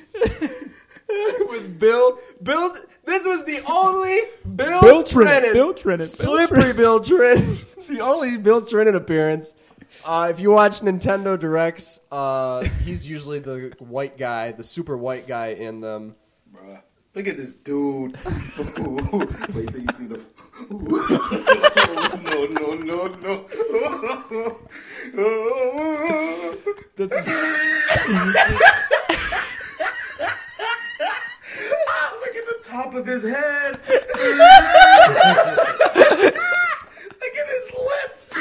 With Bill... Bill... This was the only Bill, Bill Trennan. Trennan. Bill Trennan. Bill Slippery Bill Trennan. The only Bill Trennan appearance. Uh, if you watch Nintendo Directs, uh, he's usually the white guy, the super white guy in them. Bruh. Look at this dude. Wait till you see the. no, no, no, no. That's Look at the top of his head. Look at his lips.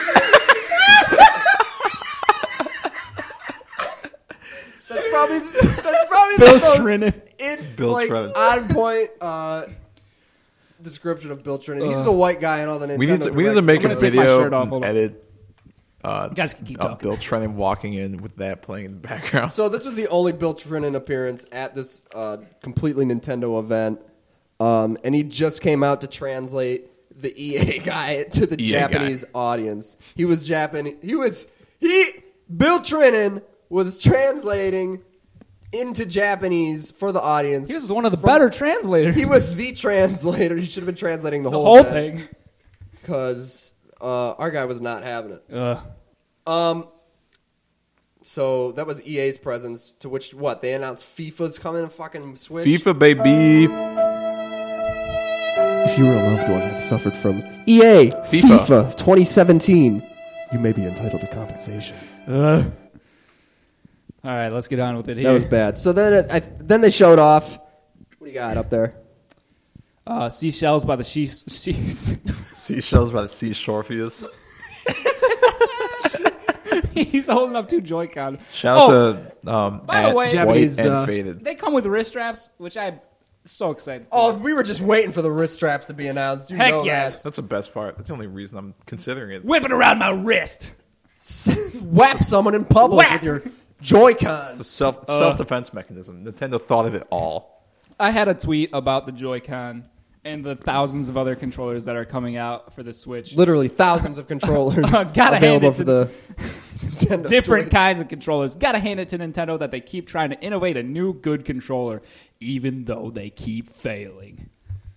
That's probably that's probably Bill the most Trennan. in, Bill like, Trennan. on point uh, description of Bill Trennan. He's Uh, the white guy in all the Nintendo. We need to we need Direct. to make I'm a gonna take my video shirt off, hold and on. edit. Uh, You guys can keep of talking. Bill Trennan walking in with that playing in the background. So this was the only Bill Trennan appearance at this uh, completely Nintendo event, um, and he just came out to translate the E A guy to the E A Japanese audience. He was Japanese. He was he. Bill Trennan was translating into Japanese for the audience. He was one of the From- better translators. He was the translator. He should have been translating the, the whole, whole thing thing. because uh, our guy was not having it. Ugh. Um, so that was E A's presence. To which what they announced FIFA's coming to fucking Switch. FIFA baby. If you or a loved one have suffered from E A FIFA. FIFA twenty seventeen, you may be entitled to compensation. Ugh. All right, let's get on with it here. That was bad. So then, it, I, then they showed off. What do you got up there? Uh, seashells by the she- she's. Seashells by the seashore views. He's holding up two Joy-Con. Shout out Oh, to um, by the at way- White Japanese, and uh, Faded. they come with wrist straps, which I'm so excited for. Oh, we were just waiting for the wrist straps to be announced. You Heck know yes. That's the best part. That's the only reason I'm considering it. Whip it around my wrist. that. Whap someone in public Whap! with your Joy-Cons. It's a self Uh. self defense mechanism. Nintendo thought of it all. I had a tweet about the Joy-Con and the thousands of other controllers that are coming out for the Switch. Literally thousands of controllers Gotta hand available it for to the Nintendo Different Switch. kinds of controllers. Gotta hand it to Nintendo that they keep trying to innovate a new good controller, even though they keep failing.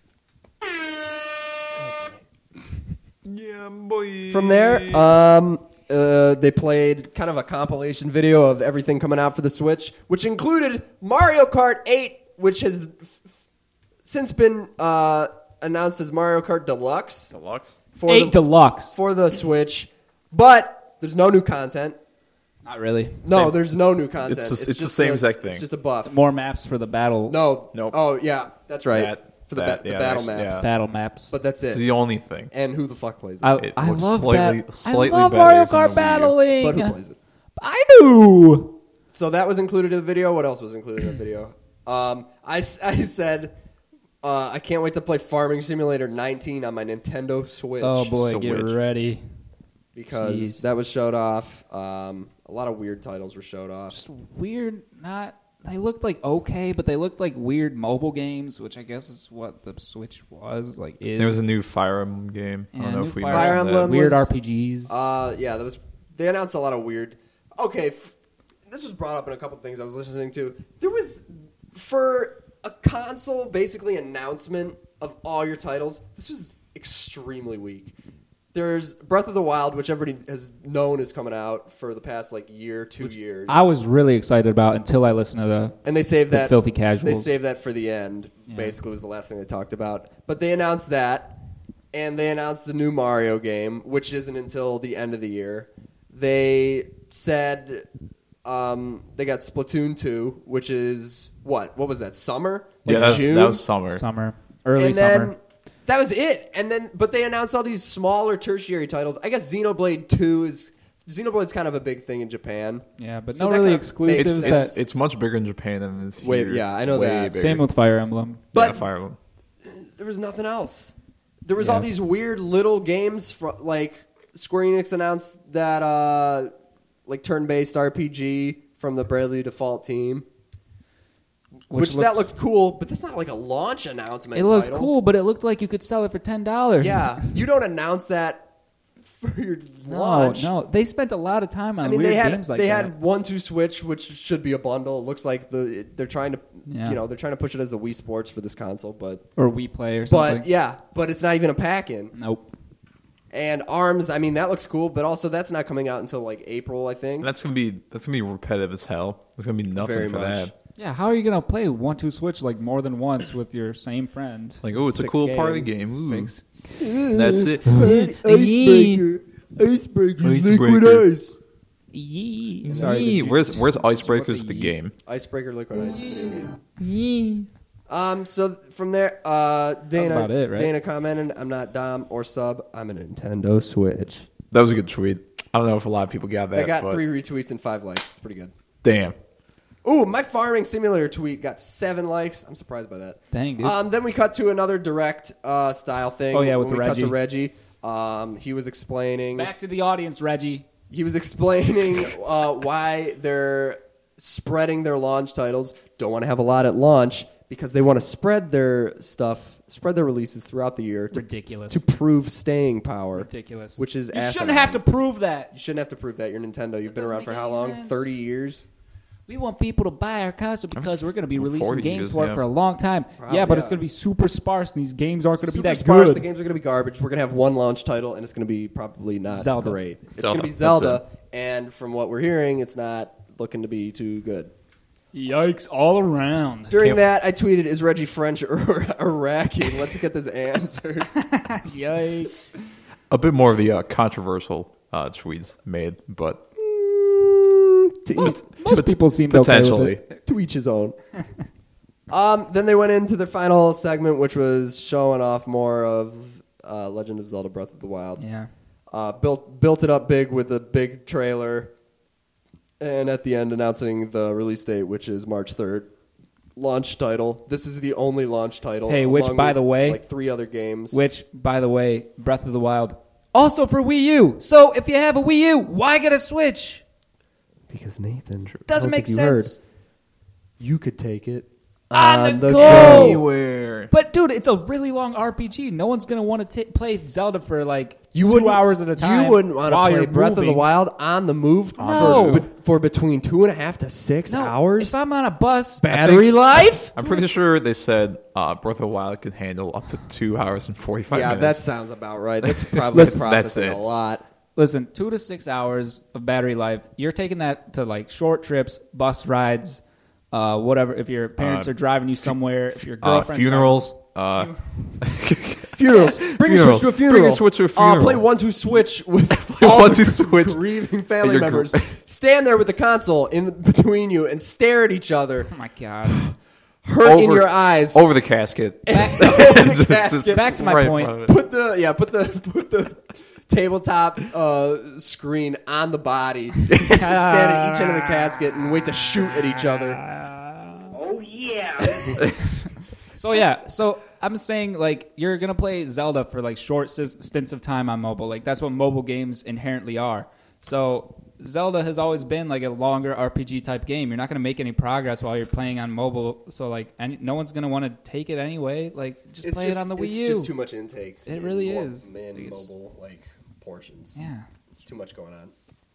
Yeah, boy. From there, um, uh, they played kind of a compilation video of everything coming out for the Switch, which included Mario Kart eight, which has f- f- since been uh, announced as Mario Kart Deluxe Deluxe. for Eight the, Deluxe. for the Switch, but there's no new content. Not really. No, Same. there's no new content. It's, a, it's, just the same a, exact thing. It's just a buff. More maps for the battle. No. Nope. Oh, yeah. That's right. That- for the, that- ba- yeah, the battle that's- maps. yeah. Battle maps. But that's It's it. the only thing. And who the fuck plays it? I, It I looks love slightly- that. slightly I love better Mario than the Kart Wii U. battling. But who plays it? I do. So that was included in the video. What else was included in the video? Um, I, s- I said uh, I can't wait to play Farming Simulator nineteen on my Nintendo Switch. Oh boy, get Switch. ready. Because Jeez. that was showed off. Um, a lot of weird titles were showed off. Just weird. Not. They looked like okay, but they looked like weird mobile games, which I guess is what the Switch was like. Is There was a new Fire Emblem game. I Yeah, don't know new if we Fire Fire mentioned that. Emblem. weird was- R P Gs. Uh, yeah, that was. They announced a lot of weird. Okay, f- this was brought up in a couple things I was listening to. There was for a console basically announcement of all your titles. This was extremely weak. There's Breath of the Wild, which everybody has known is coming out for the past like year, two years, I was really excited about until I listened to the. and they saved the that. filthy They casuals. saved that for the end. Yeah. Basically, was the last thing they talked about. But they announced that, and they announced the new Mario game, which isn't until the end of the year. They said um, they got Splatoon two, which is what? What was that? Summer? Like Yeah, that was, June? that was summer. Summer, early and summer. then that was it. And then, but they announced all these smaller tertiary titles. I guess Xenoblade two is Xenoblade's kind of a big thing in Japan. Yeah, but So no that really kind of exclusives. makes It's, that it's, it's much bigger in Japan than it is here. Way- yeah, I know Way that. bigger. same with Fire Emblem. But yeah, Fire Emblem. there was nothing else. There was Yeah. all these weird little games, fro- like Square Enix announced that uh, like turn-based R P G from the Bravely Default team, which, Which that looked- looked cool, but that's not like a launch announcement. It looks title. cool, but it looked like you could sell it for ten dollars. Yeah, you don't announce that for your No, launch. no, they spent a lot of time on I mean, weird they had games like they that. had one two Switch, which should be a bundle. It looks like the they're trying to Yeah. you know they're trying to push it as the Wii Sports for this console, but or Wii Play or something. but yeah, but it's not even a pack-in. Nope. And ARMS, I mean, that looks cool, but also that's not coming out until like April, I think. And that's gonna be that's gonna be repetitive as hell. There's gonna be nothing Very for much. that. Yeah, how are you gonna play one two Switch like more than once with your same friend? Like, oh, it's a Six cool games. party game. Ooh. Six. That's it. Icebreaker. Icebreaker. Liquid Icebreaker. ice. Yee. Sorry, did you- where's where's Icebreakers the the yee? game? Icebreaker Liquid Ice. the video game. Yee. Um, so from there, uh, Dana, about it, right? Dana commented, I'm not Dom or Sub. I'm a Nintendo Switch. That was a good tweet. I don't know if a lot of people got that. That got but three retweets and five likes. It's pretty good. Damn. Ooh, my Farming Simulator tweet got seven likes. I'm surprised by that. Dang, dude. Um, then we cut to another direct uh, style thing. Oh, yeah, with when we cut to Reggie. Reggie. Um, he was explaining. Back to the audience, Reggie. He was explaining uh, why they're spreading their launch titles. Don't want to have a lot at launch because they want to spread their stuff, spread their releases throughout the year to, Ridiculous. to prove staying power. Ridiculous. Which is you asinine. shouldn't have to prove that. You shouldn't have to prove that. You're Nintendo. You've been doesn't around make for how any long? sense. thirty years? We want people to buy our console because we're going to be releasing forty games years, for it yeah. for a long time. Probably, yeah, but yeah. it's going to be super sparse, and these games aren't going to be Super that sparse. good. The games are going to be garbage. We're going to have one launch title, and it's going to be probably not Zelda. great. It's Zelda. going to be That's Zelda, and from what we're hearing, it's not looking to be too good. Yikes all around. During Can't- that, I tweeted, "Is Reggie French or Iraqi? Let's get this answered." Yikes. A bit more of the uh, controversial uh, tweets made, but to, Well, each, most people seemed okay with potentially. it. to each his own. um, then they went into the final segment, which was showing off more of uh, Legend of Zelda: Breath of the Wild. Yeah. Uh, built built it up big with a big trailer, and at the end announcing the release date, which is March third. Launch title. This is the only launch title. Hey, which, along by with, the way- like three other games. Which, by the way, Breath of the Wild, also for Wii U. So if you have a Wii U, why get a Switch? Because Nathan I Doesn't don't make think you heard. sense. You could take it On the go. Anywhere. But dude, it's a really long R P G. No one's gonna want to play Zelda for like You two wouldn't- hours at a time. You wouldn't want to while play you're Breath of the moving. Wild on the move No. for, for between two and a half to six No, hours. If I'm on a bus, Battery life? I'm pretty sure they said uh, Breath of the Wild could handle up to two hours and forty-five Yeah, that minutes. sounds about right. That's probably Listen, processing that's it. a lot. listen, two to six hours of battery life. You're taking that to like short trips, bus rides, uh, whatever. If your parents Uh, are driving you somewhere, if your uh, girlfriend funerals. Uh, Funerals. Bring Funeral. a switch to a funeral. Bring a switch to a Uh, funeral. play one two switch with Play all one, the two switch. grieving family Your gr- members. Stand there with the console in between you and stare at each other. Oh my god. Hurt in Over- your eyes. Over the casket. Over the casket. Back to my right in point. front of it. Put the yeah. Put the put the tabletop uh, screen on the body. Stand at each end of the casket and wait to shoot at each other. Oh, yeah. So yeah, so I'm saying like you're gonna play Zelda for like short sis- stints of time on mobile. Like that's what mobile games inherently are. So Zelda has always been like a longer R P G type game. You're not gonna make any progress while you're playing on mobile. So like, any, no one's gonna want to take it anyway. Like just It's play just, it on the Wii it's U. just too much intake. It in really more- is. Man, It's- mobile like portions. Yeah. It's too much going on.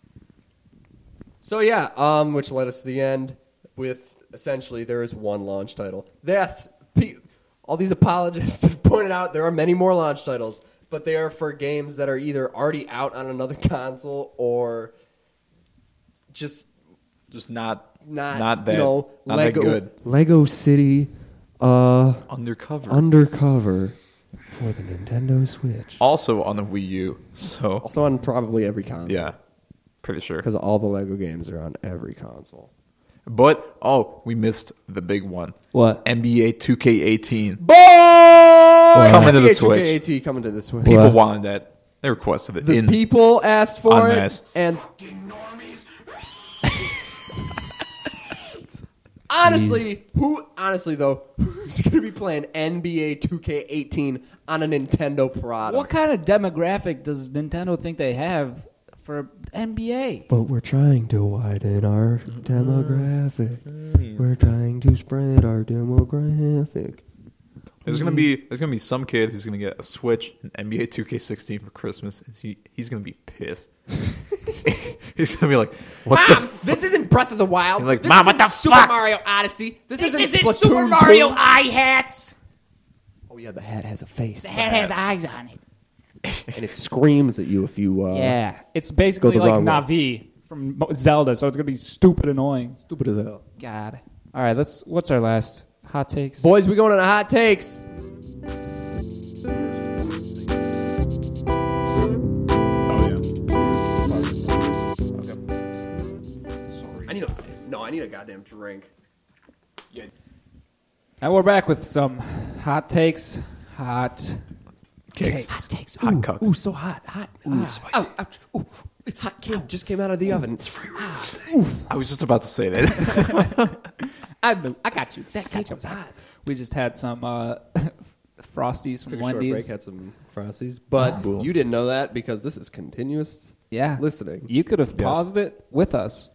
So yeah, um, which led us to the end with essentially there is one launch title. Yes, pe- all these apologists have pointed out there are many more launch titles, but they are for games that are either already out on another console or just Just not, not, not that, you know, not Lego, that good. Lego City uh, Undercover. Undercover for the Nintendo Switch. Also on the Wii U. So Also on probably every console. yeah, pretty sure. Because all the Lego games are on every console. But oh, we missed the big one. What? N B A two K eighteen. Boy! Coming to the N B A Switch. two K eighteen coming to the Switch. People What? wanted that. They requested it. The in, people asked for en it, masse. and honestly, who? Honestly, though, who's going to be playing N B A two K eighteen on a Nintendo product? What kind of demographic does Nintendo think they have for N B A? But we're trying to widen our demographic. We're trying to spread our demographic. There's gonna be there's gonna be some kid who's gonna get a Switch and N B A two K sixteen for Christmas, and he he's gonna be pissed. He's gonna be like, "What the? Mom, F-? this isn't Breath of the Wild. You're like, this "Mom, what isn't the Super fuck?" Mario Odyssey. This, This isn't, isn't Splatoon Super Mario two. eye hats. Oh yeah, the hat has a face. The hat has eyes on it. And it screams at you if you uh, Yeah, it's basically the like wrong way. Navi from Mo- Zelda, so it's gonna be stupid annoying. Stupid as hell. God. All right, let's. What's our last hot takes? Boys, we going on a hot takes. Oh I need a no. I need a goddamn drink. And we're back with some hot takes. Hot Cakes. Hot takes. Hot ooh, cucks. Ooh, so hot, hot. Ooh, ouch, ouch. Ooh, it's hot. Came, just came out of the oven. I was just about to say that. I knew. I got you. That cake was hot. We just had some uh, Frosties from Took a short break, Wendy's. had some Frosties, but Boom. you didn't know that because this is continuous Yeah. listening. You could have paused it with us.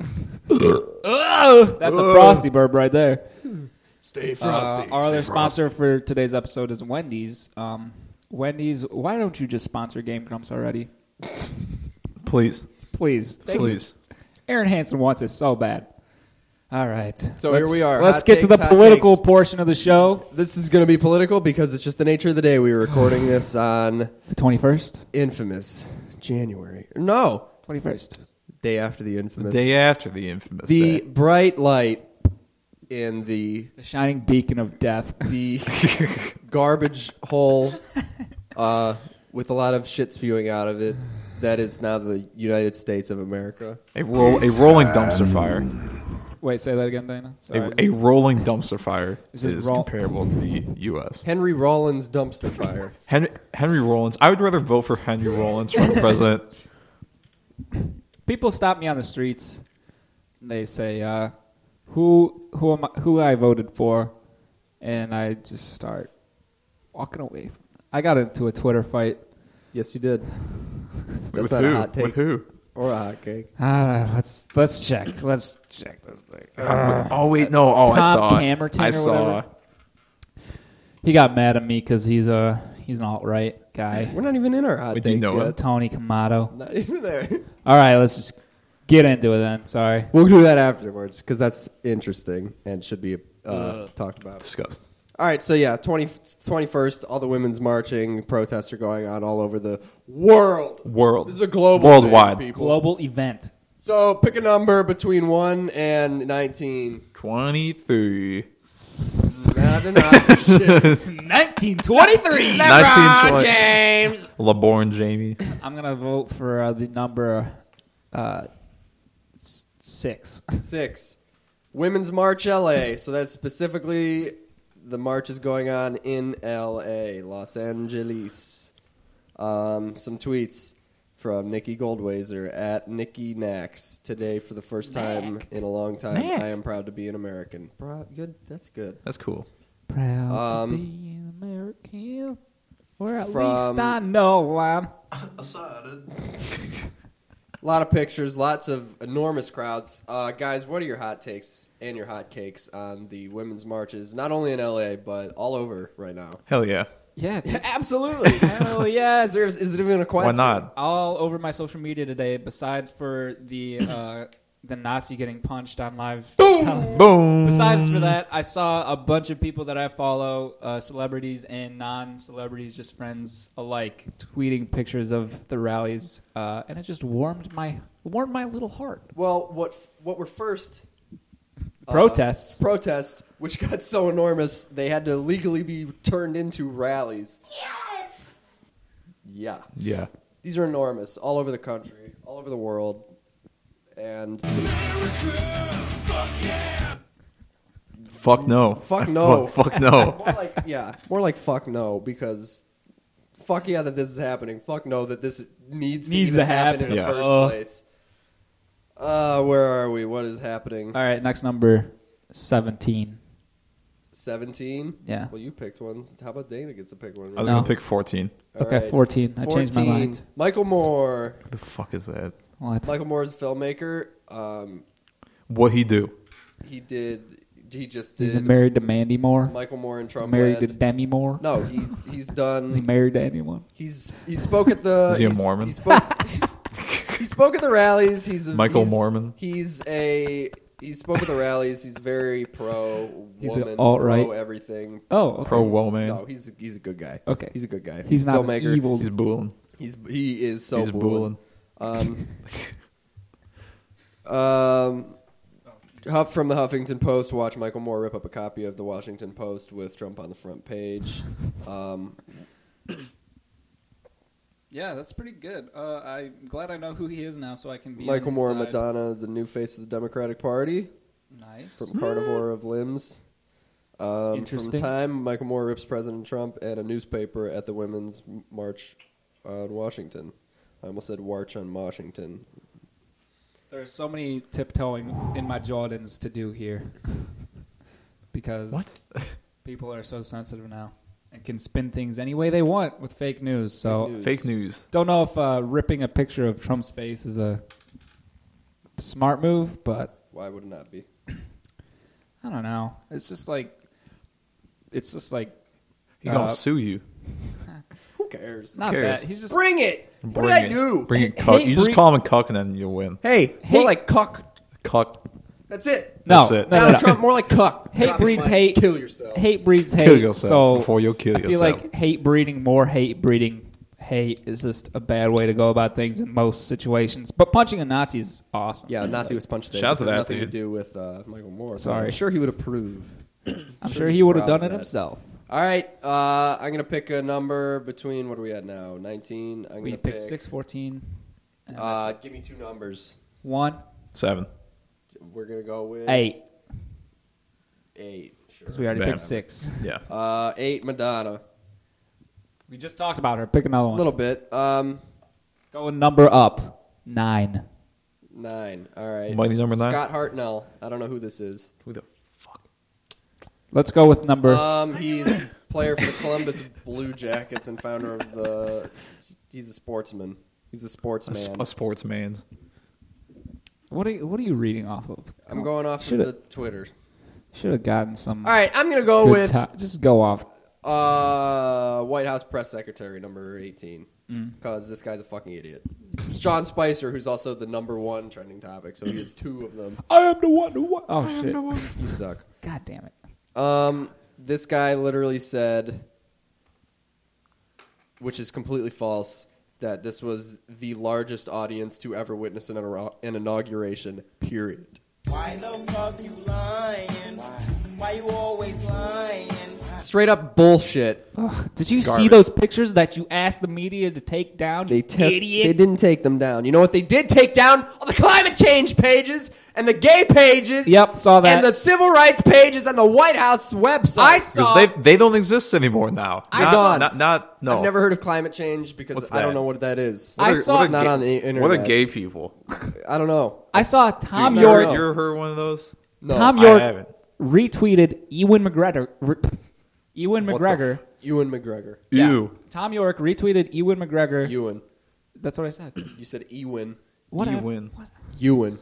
Oh, that's a Frosty burp right there. Stay Uh, our other sponsor for today's episode is Wendy's. Um, Wendy's, why don't you just sponsor Game Grumps already? Please, Please. please. Aaron Hansen wants it so bad. All right. So Let's- here we are. Let's Hot get to takes, the hot political takes. portion of the show. This is going to be political because it's just the nature of the day. We were recording this on The twenty-first? infamous January. No, twenty-first. day after the infamous. The day after the infamous the day. bright light in the The shining beacon of death. the garbage hole uh, with a lot of shit spewing out of it. That is now the United States of America. A roll, a rolling dumpster fire. Wait, say that again, Dana. Sorry. A, a rolling dumpster fire Is is, it roll- comparable to the U S Henry Rollins dumpster fire. Henry, Henry Rollins. I would rather vote for Henry Rollins for president. People stop me on the streets. And they say, uh, "Who, who am I, who I voted for?" And I just start walking away from them. I got into a Twitter fight. Yes, you did. That's With not who? a hot take With who? or a hot cake. Ah, let's let's check. Let's check this thing. Uh, oh wait, no. Oh, I Tom saw. it. Camerton I or saw. whatever. He got mad at me because he's a he's an alt right guy. We're not even in our hot Wait, do you takes know yet. him? Tony Camato. Not even there. All right, let's just get into it then. Sorry. We'll do that afterwards because that's interesting and should be uh, talked about. Disgust. All right, so yeah, twenty, twenty-first, all the women's marching protests are going on all over the world. World. This is a global Worldwide. thing, people. Global event. So pick a number between one and nineteen. Twenty-three. Not enough. Shit. nineteen. nineteen twenty-three. nineteen twenty. James. LeBron Jamie. I'm gonna vote for uh, the number uh, s- six. Six. Women's March L A. So that's specifically the march is going on in L A, Los Angeles. Um, some tweets from Nikki Goldwasser at Nikki Nax today for the first time Knack. in a long time. Knack. I am proud to be an American. Bro, good. That's good. That's cool. Proud Um, to be an American, or at from- least I know I'm. A lot of pictures, lots of enormous crowds. Uh, guys, what are your hot takes and your hot cakes on the women's marches, not only in L A, but all over right now? Hell yeah. Yeah, dude. Absolutely. Hell yes. Is, there, is it even a question? Why not? All over my social media today, besides for the uh, the Nazi getting punched on live. Boom! Boom. Besides for that, I saw a bunch of people that I follow, uh, celebrities and non-celebrities, just friends alike, tweeting pictures of the rallies, uh, and it just warmed my warmed my little heart. Well, what what were first uh, Protests. protests, which got so enormous they had to legally be turned into rallies. Yes! Yeah, Yeah. these are enormous, all over the country, all over the world, and Fuck no. Fuck no. fuck, fuck no. more like yeah, more like fuck no, because fuck yeah that this is happening. Fuck no that this needs to, Needs even to happen, happen. in the Yeah. first Uh. place. Uh, where are we? What is happening? All right, next number, seventeen. Seventeen. Yeah. Well, you picked one. How about Dana gets to pick one? I was No. going to pick fourteen. All Okay, right. fourteen. I changed my fourteen. mind. Michael Moore. The fuck is that? What? Michael Moore is a filmmaker. Um, What he do? he did. He just Is he did. married to Mandy Moore? Michael Moore in Is he Trump married to Land. Demi Moore? No, he's he's Is he done. married to anyone? He's he spoke at the. Is he a he's- Mormon? He spoke. he spoke at the rallies. He's a, Michael he's, Mormon? He's a. He spoke at the rallies. He's very pro He's a woman, alt-right? pro everything. Oh, okay. Pro woman. No, he's a, he's a good guy. Okay. he's a good guy. He's a not filmmaker. an evil. He's booling. He's he is so He's booling. booling. Um, um, Huff from the Huffington Post. Watch Michael Moore rip up a copy of the Washington Post with Trump on the front page. Um, Yeah, that's pretty good. Uh, I'm glad I know who he is now, so I can be. Michael on his Moore, side. Madonna, the new face of the Democratic Party Nice. from Carnivore of Limbs. Um, from Interesting. Time, Michael Moore rips President Trump and a newspaper at the Women's March on Washington. I almost said March on Washington. There's so many tiptoeing in my Jordans to do here, because What? people are so sensitive now and can spin things any way they want with fake news. So Fake news. Fake news. don't know if uh, ripping a picture of Trump's face is a smart move, but Why would it not be? I don't know. It's just like it's just like He gonna Uh, sue you. Who cares? not cares? that. He's just Bring it! What Bring did I it. do? Bring it. Hey, Cuck. you just bring- call him a cuck and then you'll win. Hey, Hey. more like cuck. Cuck. That's it. no, That's it. no, no, Donald no. Trump, more like cuck. Hate Not breeds like hate. Kill yourself. Hate breeds hate. Kill yourself so before you kill I feel yourself. like hate breeding, more hate breeding hate is just a bad way to go about things in most situations. But punching a Nazi is awesome. Yeah, Nazi was punched. Shout out to This has that nothing dude. to do with uh, Michael Moore. but Sorry. I'm sure he would approve. I'm sure sure he's he would have proud done of it that. himself. All right, uh, I'm gonna pick a number between what are we at now? nineteen. I'm We gonna picked pick six, fourteen, and Uh, give me two numbers. one, Seven. We're gonna go with eight, Eight. Sure. because we already Bam. picked six. Yeah. Uh, eight. Madonna. We just talked about her. Pick another A one. little bit. Um, Go a number up. Nine. nine. All right. Mighty number nine? Scott Hartnell. I don't know who this is. Who the fuck? Let's go with number. Um, he's player for the Columbus Blue Jackets and founder of the. He's a sportsman. He's a A, sportsman. s- a sportsman's. what are you What are you reading off of? I'm going off of Shoulda- the Twitter. Should have gotten some. All right, I'm gonna go good with ti- just go off. uh, White House press secretary number eighteen because this guy's a fucking idiot. Sean Spicer, who's also the number one trending topic, so he has two of them. I am the one who. Wa- oh shit! You suck. God damn it! Um, this guy literally said, which is completely false, that this was the largest audience to ever witness an, inau- an inauguration, period. Why the fuck you lying? Why you always lying? Straight up bullshit. Ugh, did you see Garbage. those pictures that you asked the media to take down? They you took. idiot. They didn't take them down. You know what they did take down? All the climate change pages and the gay pages. Yep, saw that. And the civil rights pages on the White House website. I Because saw. they they don't exist anymore now. I not, saw- not not no. I've never heard of climate change because What's I don't that? know what that is. I What are- saw- It's not gay- on the internet. What are gay people? I don't know. I saw Tom Dude, York. you ever heard one of those? No. Tom I York haven't. retweeted Ewan McGregor. Re, Ewan What the McGregor. Ewan McGregor. Yeah. Ew. Tom York retweeted Ewan McGregor. Ewan. That's what I said. You said Ewan. What? You I- win. Ewan.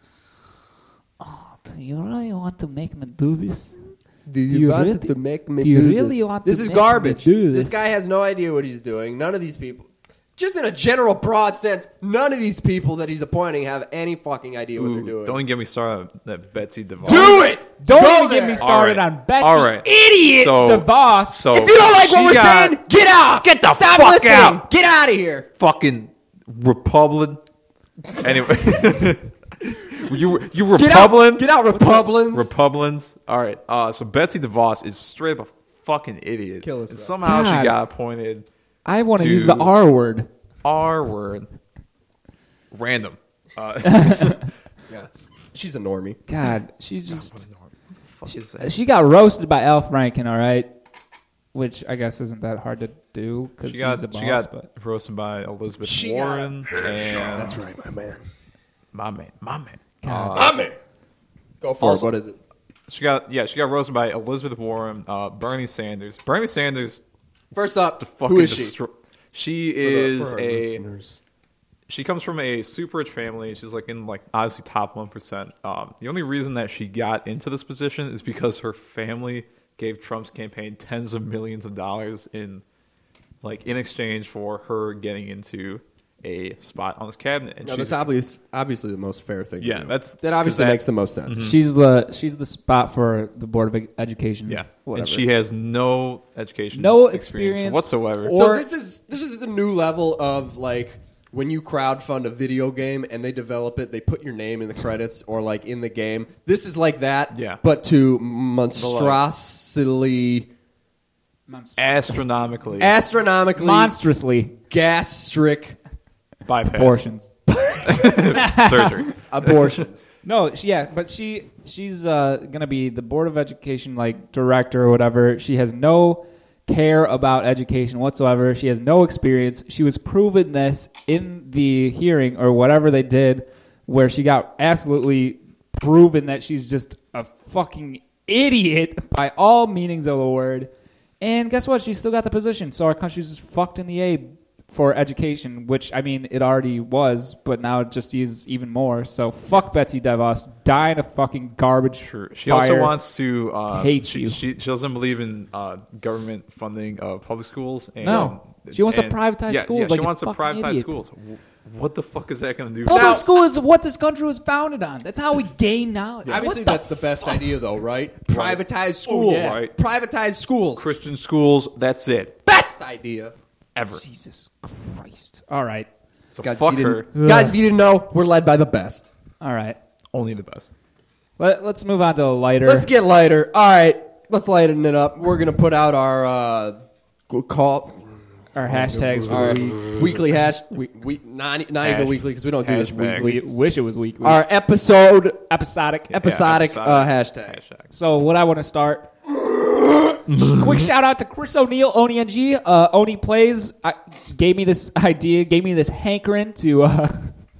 Do you really want to make me do this? Do you, you want really- to make me do you do really this? want This to is make me garbage. do This this? guy has no idea what he's doing. None of these people, just in a general broad sense, none of these people that he's appointing have any fucking idea what they're Ooh, doing. don't even get me started on that Betsy DeVos. Do it! Don't Go even there. get me started All right. on Betsy. All right. Idiot So- DeVos. So If you don't like what she we're got saying, get out! Get the Stop fuck listening! out. Get out of here! fucking Republican. Anyway, you you Get out! Republican. Get out, Republicans! Republicans. All right. Uh, so Betsy DeVos is straight up a fucking idiot. Kill us and up. somehow God. she got appointed. I want to to- use the R word. R word. Random. Uh, Yeah. She's a normie. God, she's just. fuck is that? She got roasted by Al Franken, all right? Which I guess isn't that hard to do because She she's got a boss. she got but roasted by Elizabeth She Warren and That's right, my man. my man, my man. God. Uh, My man! Go for Also- it. What is it? she got yeah, she got roasted by Elizabeth Warren, uh, Bernie Sanders. Bernie Sanders First up, the fucking who is she? destro- She For the- is for our a listeners. she comes from a super rich family. She's like in like obviously top one percent. Um, the only reason that she got into this position is because her family gave Trump's campaign tens of millions of dollars in like in exchange for her getting into a spot on this cabinet. And No, she's that's obvious, obviously the most fair thing to Yeah, do. that's- that obviously 'cause that- makes the most sense. she's the she's the spot for the Board of Education. yeah, whatever. and she has no education, No experience whatsoever. So Or- this is this is a new level of like when you crowdfund a video game and they develop it, they put your name in the credits or like in the game. This is like that, Yeah. but to monstrosity, Astronomically astronomically monstrously gastric bypass abortions. surgery. abortions. No, she, yeah, but she she's uh, gonna be the Board of Education like director or whatever. She has no care about education whatsoever. She has no experience. She was proven this in the hearing or whatever they did, where she got absolutely proven that she's just a fucking idiot by all meanings of the word. And guess what? She still got the position. So our country's just fucked in the A for education, which, I mean, it already was, but now it just is even more. So fuck Betsy DeVos. Die in a fucking garbage True. She fire. also wants to uh, Hate she, you. She, she doesn't believe in uh, government funding of public schools. And, No. She wants to and- privatize yeah, schools Yeah, like she a wants to fucking privatize idiot. schools. W- What the fuck is that going to do? Public Now- school is what this country was founded on. That's how we gain knowledge. Obviously, What the that's the best fuck? idea, though, right? Privatize schools. yeah. Right. Privatize schools. Christian schools. That's it. Best idea. Ever. Jesus Christ. All right. So Guys, fuck if you her. didn't- Guys, if you didn't know, we're led by the best. All right. Only the best. Let, let's move on to a lighter. Let's get lighter. All right, let's lighten it up. We're gonna put out our uh, we'll call our hashtags for our the week. weekly hash. We, we not not even Hash- weekly because we don't do this hashtag. weekly. We wish it was weekly. Our episode episodic. episodic, Yeah, uh, hashtag. hashtag. So what I want to start. Quick shout out to Chris O'Neill, Oni N G. Uh, Oni Plays I, gave me this idea, gave me this hankering to. Uh,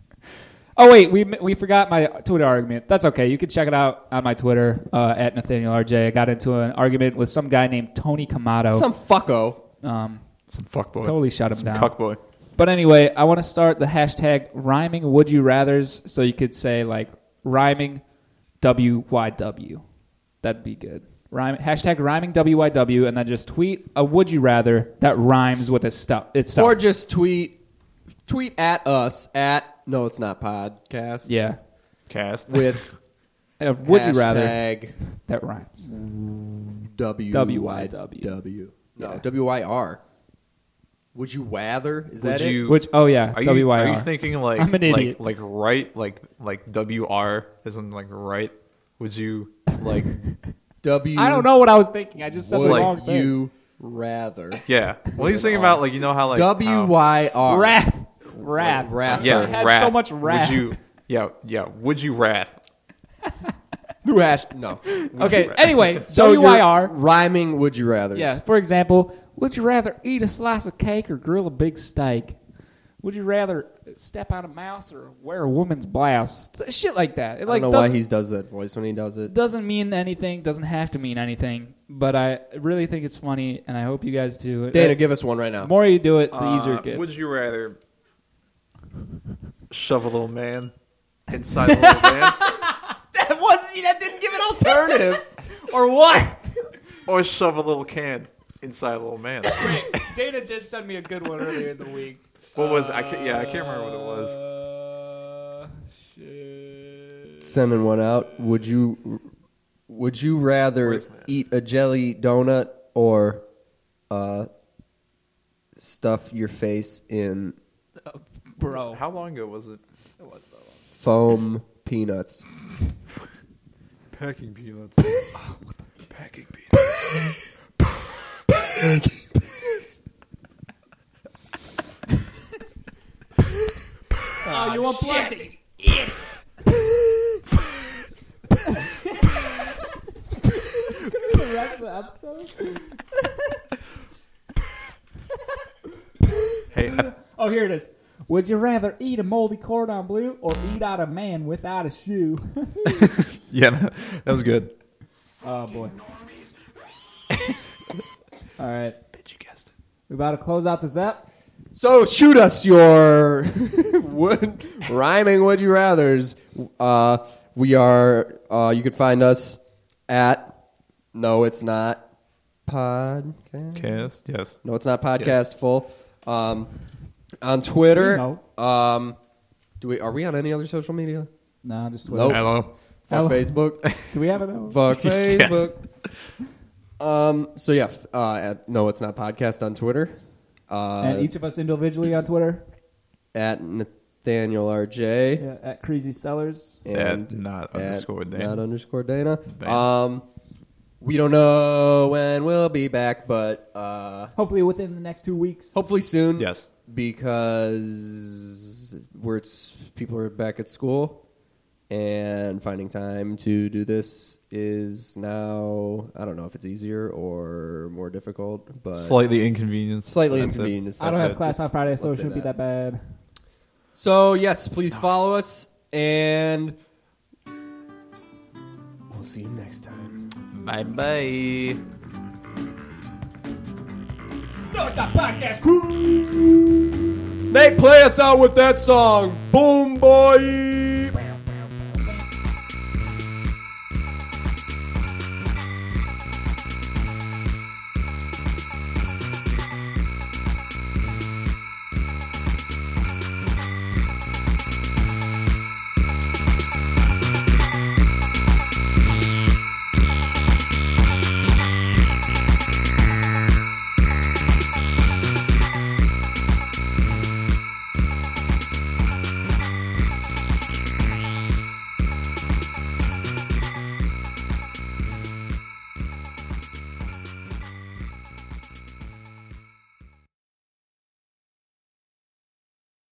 oh wait, we we forgot my Twitter argument. That's okay. You can check it out on my Twitter uh, at Nathaniel R J. I got into an argument with some guy named Tony Camato. Some fucko. um, Some fuckboy. totally shut him Some down. cuckboy. But anyway, I want to start the hashtag rhyming would you rathers. So you could say like rhyming W Y W. That'd be good. Rhyme, hashtag rhyming W Y W, and then just tweet a would you rather that rhymes with its stuff. Itself. Or just tweet tweet at us at no, it's not podcast. yeah, Cast. with a would you rather hashtag that rhymes. W W Y Y W. W. No, Yeah. W Y R. Would you rather? Is that Would it? you? Which oh yeah, Are you, W Y R. are you thinking like I'm an idiot. like like right like like W R isn't like right? Would you like W. I don't know what I was thinking. I just said the Would wrong thing. you rather? Yeah. Well, he's thinking about like you know how like W how- Y R. Wrath. Wrath. Wrath. Yeah, I had wrath. so much wrath. Would you? Yeah, yeah. Would you wrath? Who asked? No. Okay, anyway, So W Y you're R. rhyming. Would you rather? Yeah, for example, would you rather eat a slice of cake or grill a big steak? Would you rather step on a mouse or wear a woman's blouse? Shit like that. It I like don't know why doesn't- he does that voice when he does it. doesn't mean anything, doesn't have to mean anything, but I really think it's funny, and I hope you guys do. Dana, Uh, give us one right now. the more you do it, the Uh, easier it gets. Would you rather shove a little man inside a little man, That wasn't. That didn't give an alternative. or what? or shove a little can inside a little man? Dana did send me a good one earlier in the week. What was it? I can't, yeah, I can't remember what it was. Uh, shit. Sending one out. Would you? Would you rather Where's that? eat a jelly donut or uh, stuff your face in Bro. How long ago was it? foam peanuts? Packing peanuts. Packing peanuts. Oh, you want plenty? The rest of the episode? Hey, I, Oh, here it is. Would you rather eat a moldy cordon bleu or eat out a man without a shoe? yeah, that was good. Oh, boy. All right. Bet you guessed it. We about to close out this app? So shoot us your would, rhyming would you rather's. Uh, we are. Uh, you can find us at. No, it's not podcast. Cast, yes. No, it's not podcast Yes. full. Um, on Twitter. We know. Um, do we? Are we on any other social media? No, just Twitter. Nope. Hello. Fuck Hello. Facebook. Do we have it? Now? Fuck Yes. Facebook. Um. So yeah. Uh. At, no, it's not podcast on Twitter. Uh. And each of us individually on Twitter. at Nathaniel R J. Yeah, at Crazy Sellers. And At not at underscore Dana. Not underscore Dana. Bam. Um, we don't know when we'll be back, but uh, Hopefully within the next two weeks. hopefully soon. Yes. Because we're it's, people are back at school, and finding time to do this is now, I don't know if it's easier or more difficult, but Slightly inconvenienced. slightly That's it. inconvenienced. I don't That's have it. class on Just- Friday, so it let's say shouldn't be that bad. So yes, please follow us, and we'll see you next time. Bye bye. No, it's not podcast crew. Nate, play us out with that song. Boom, boy.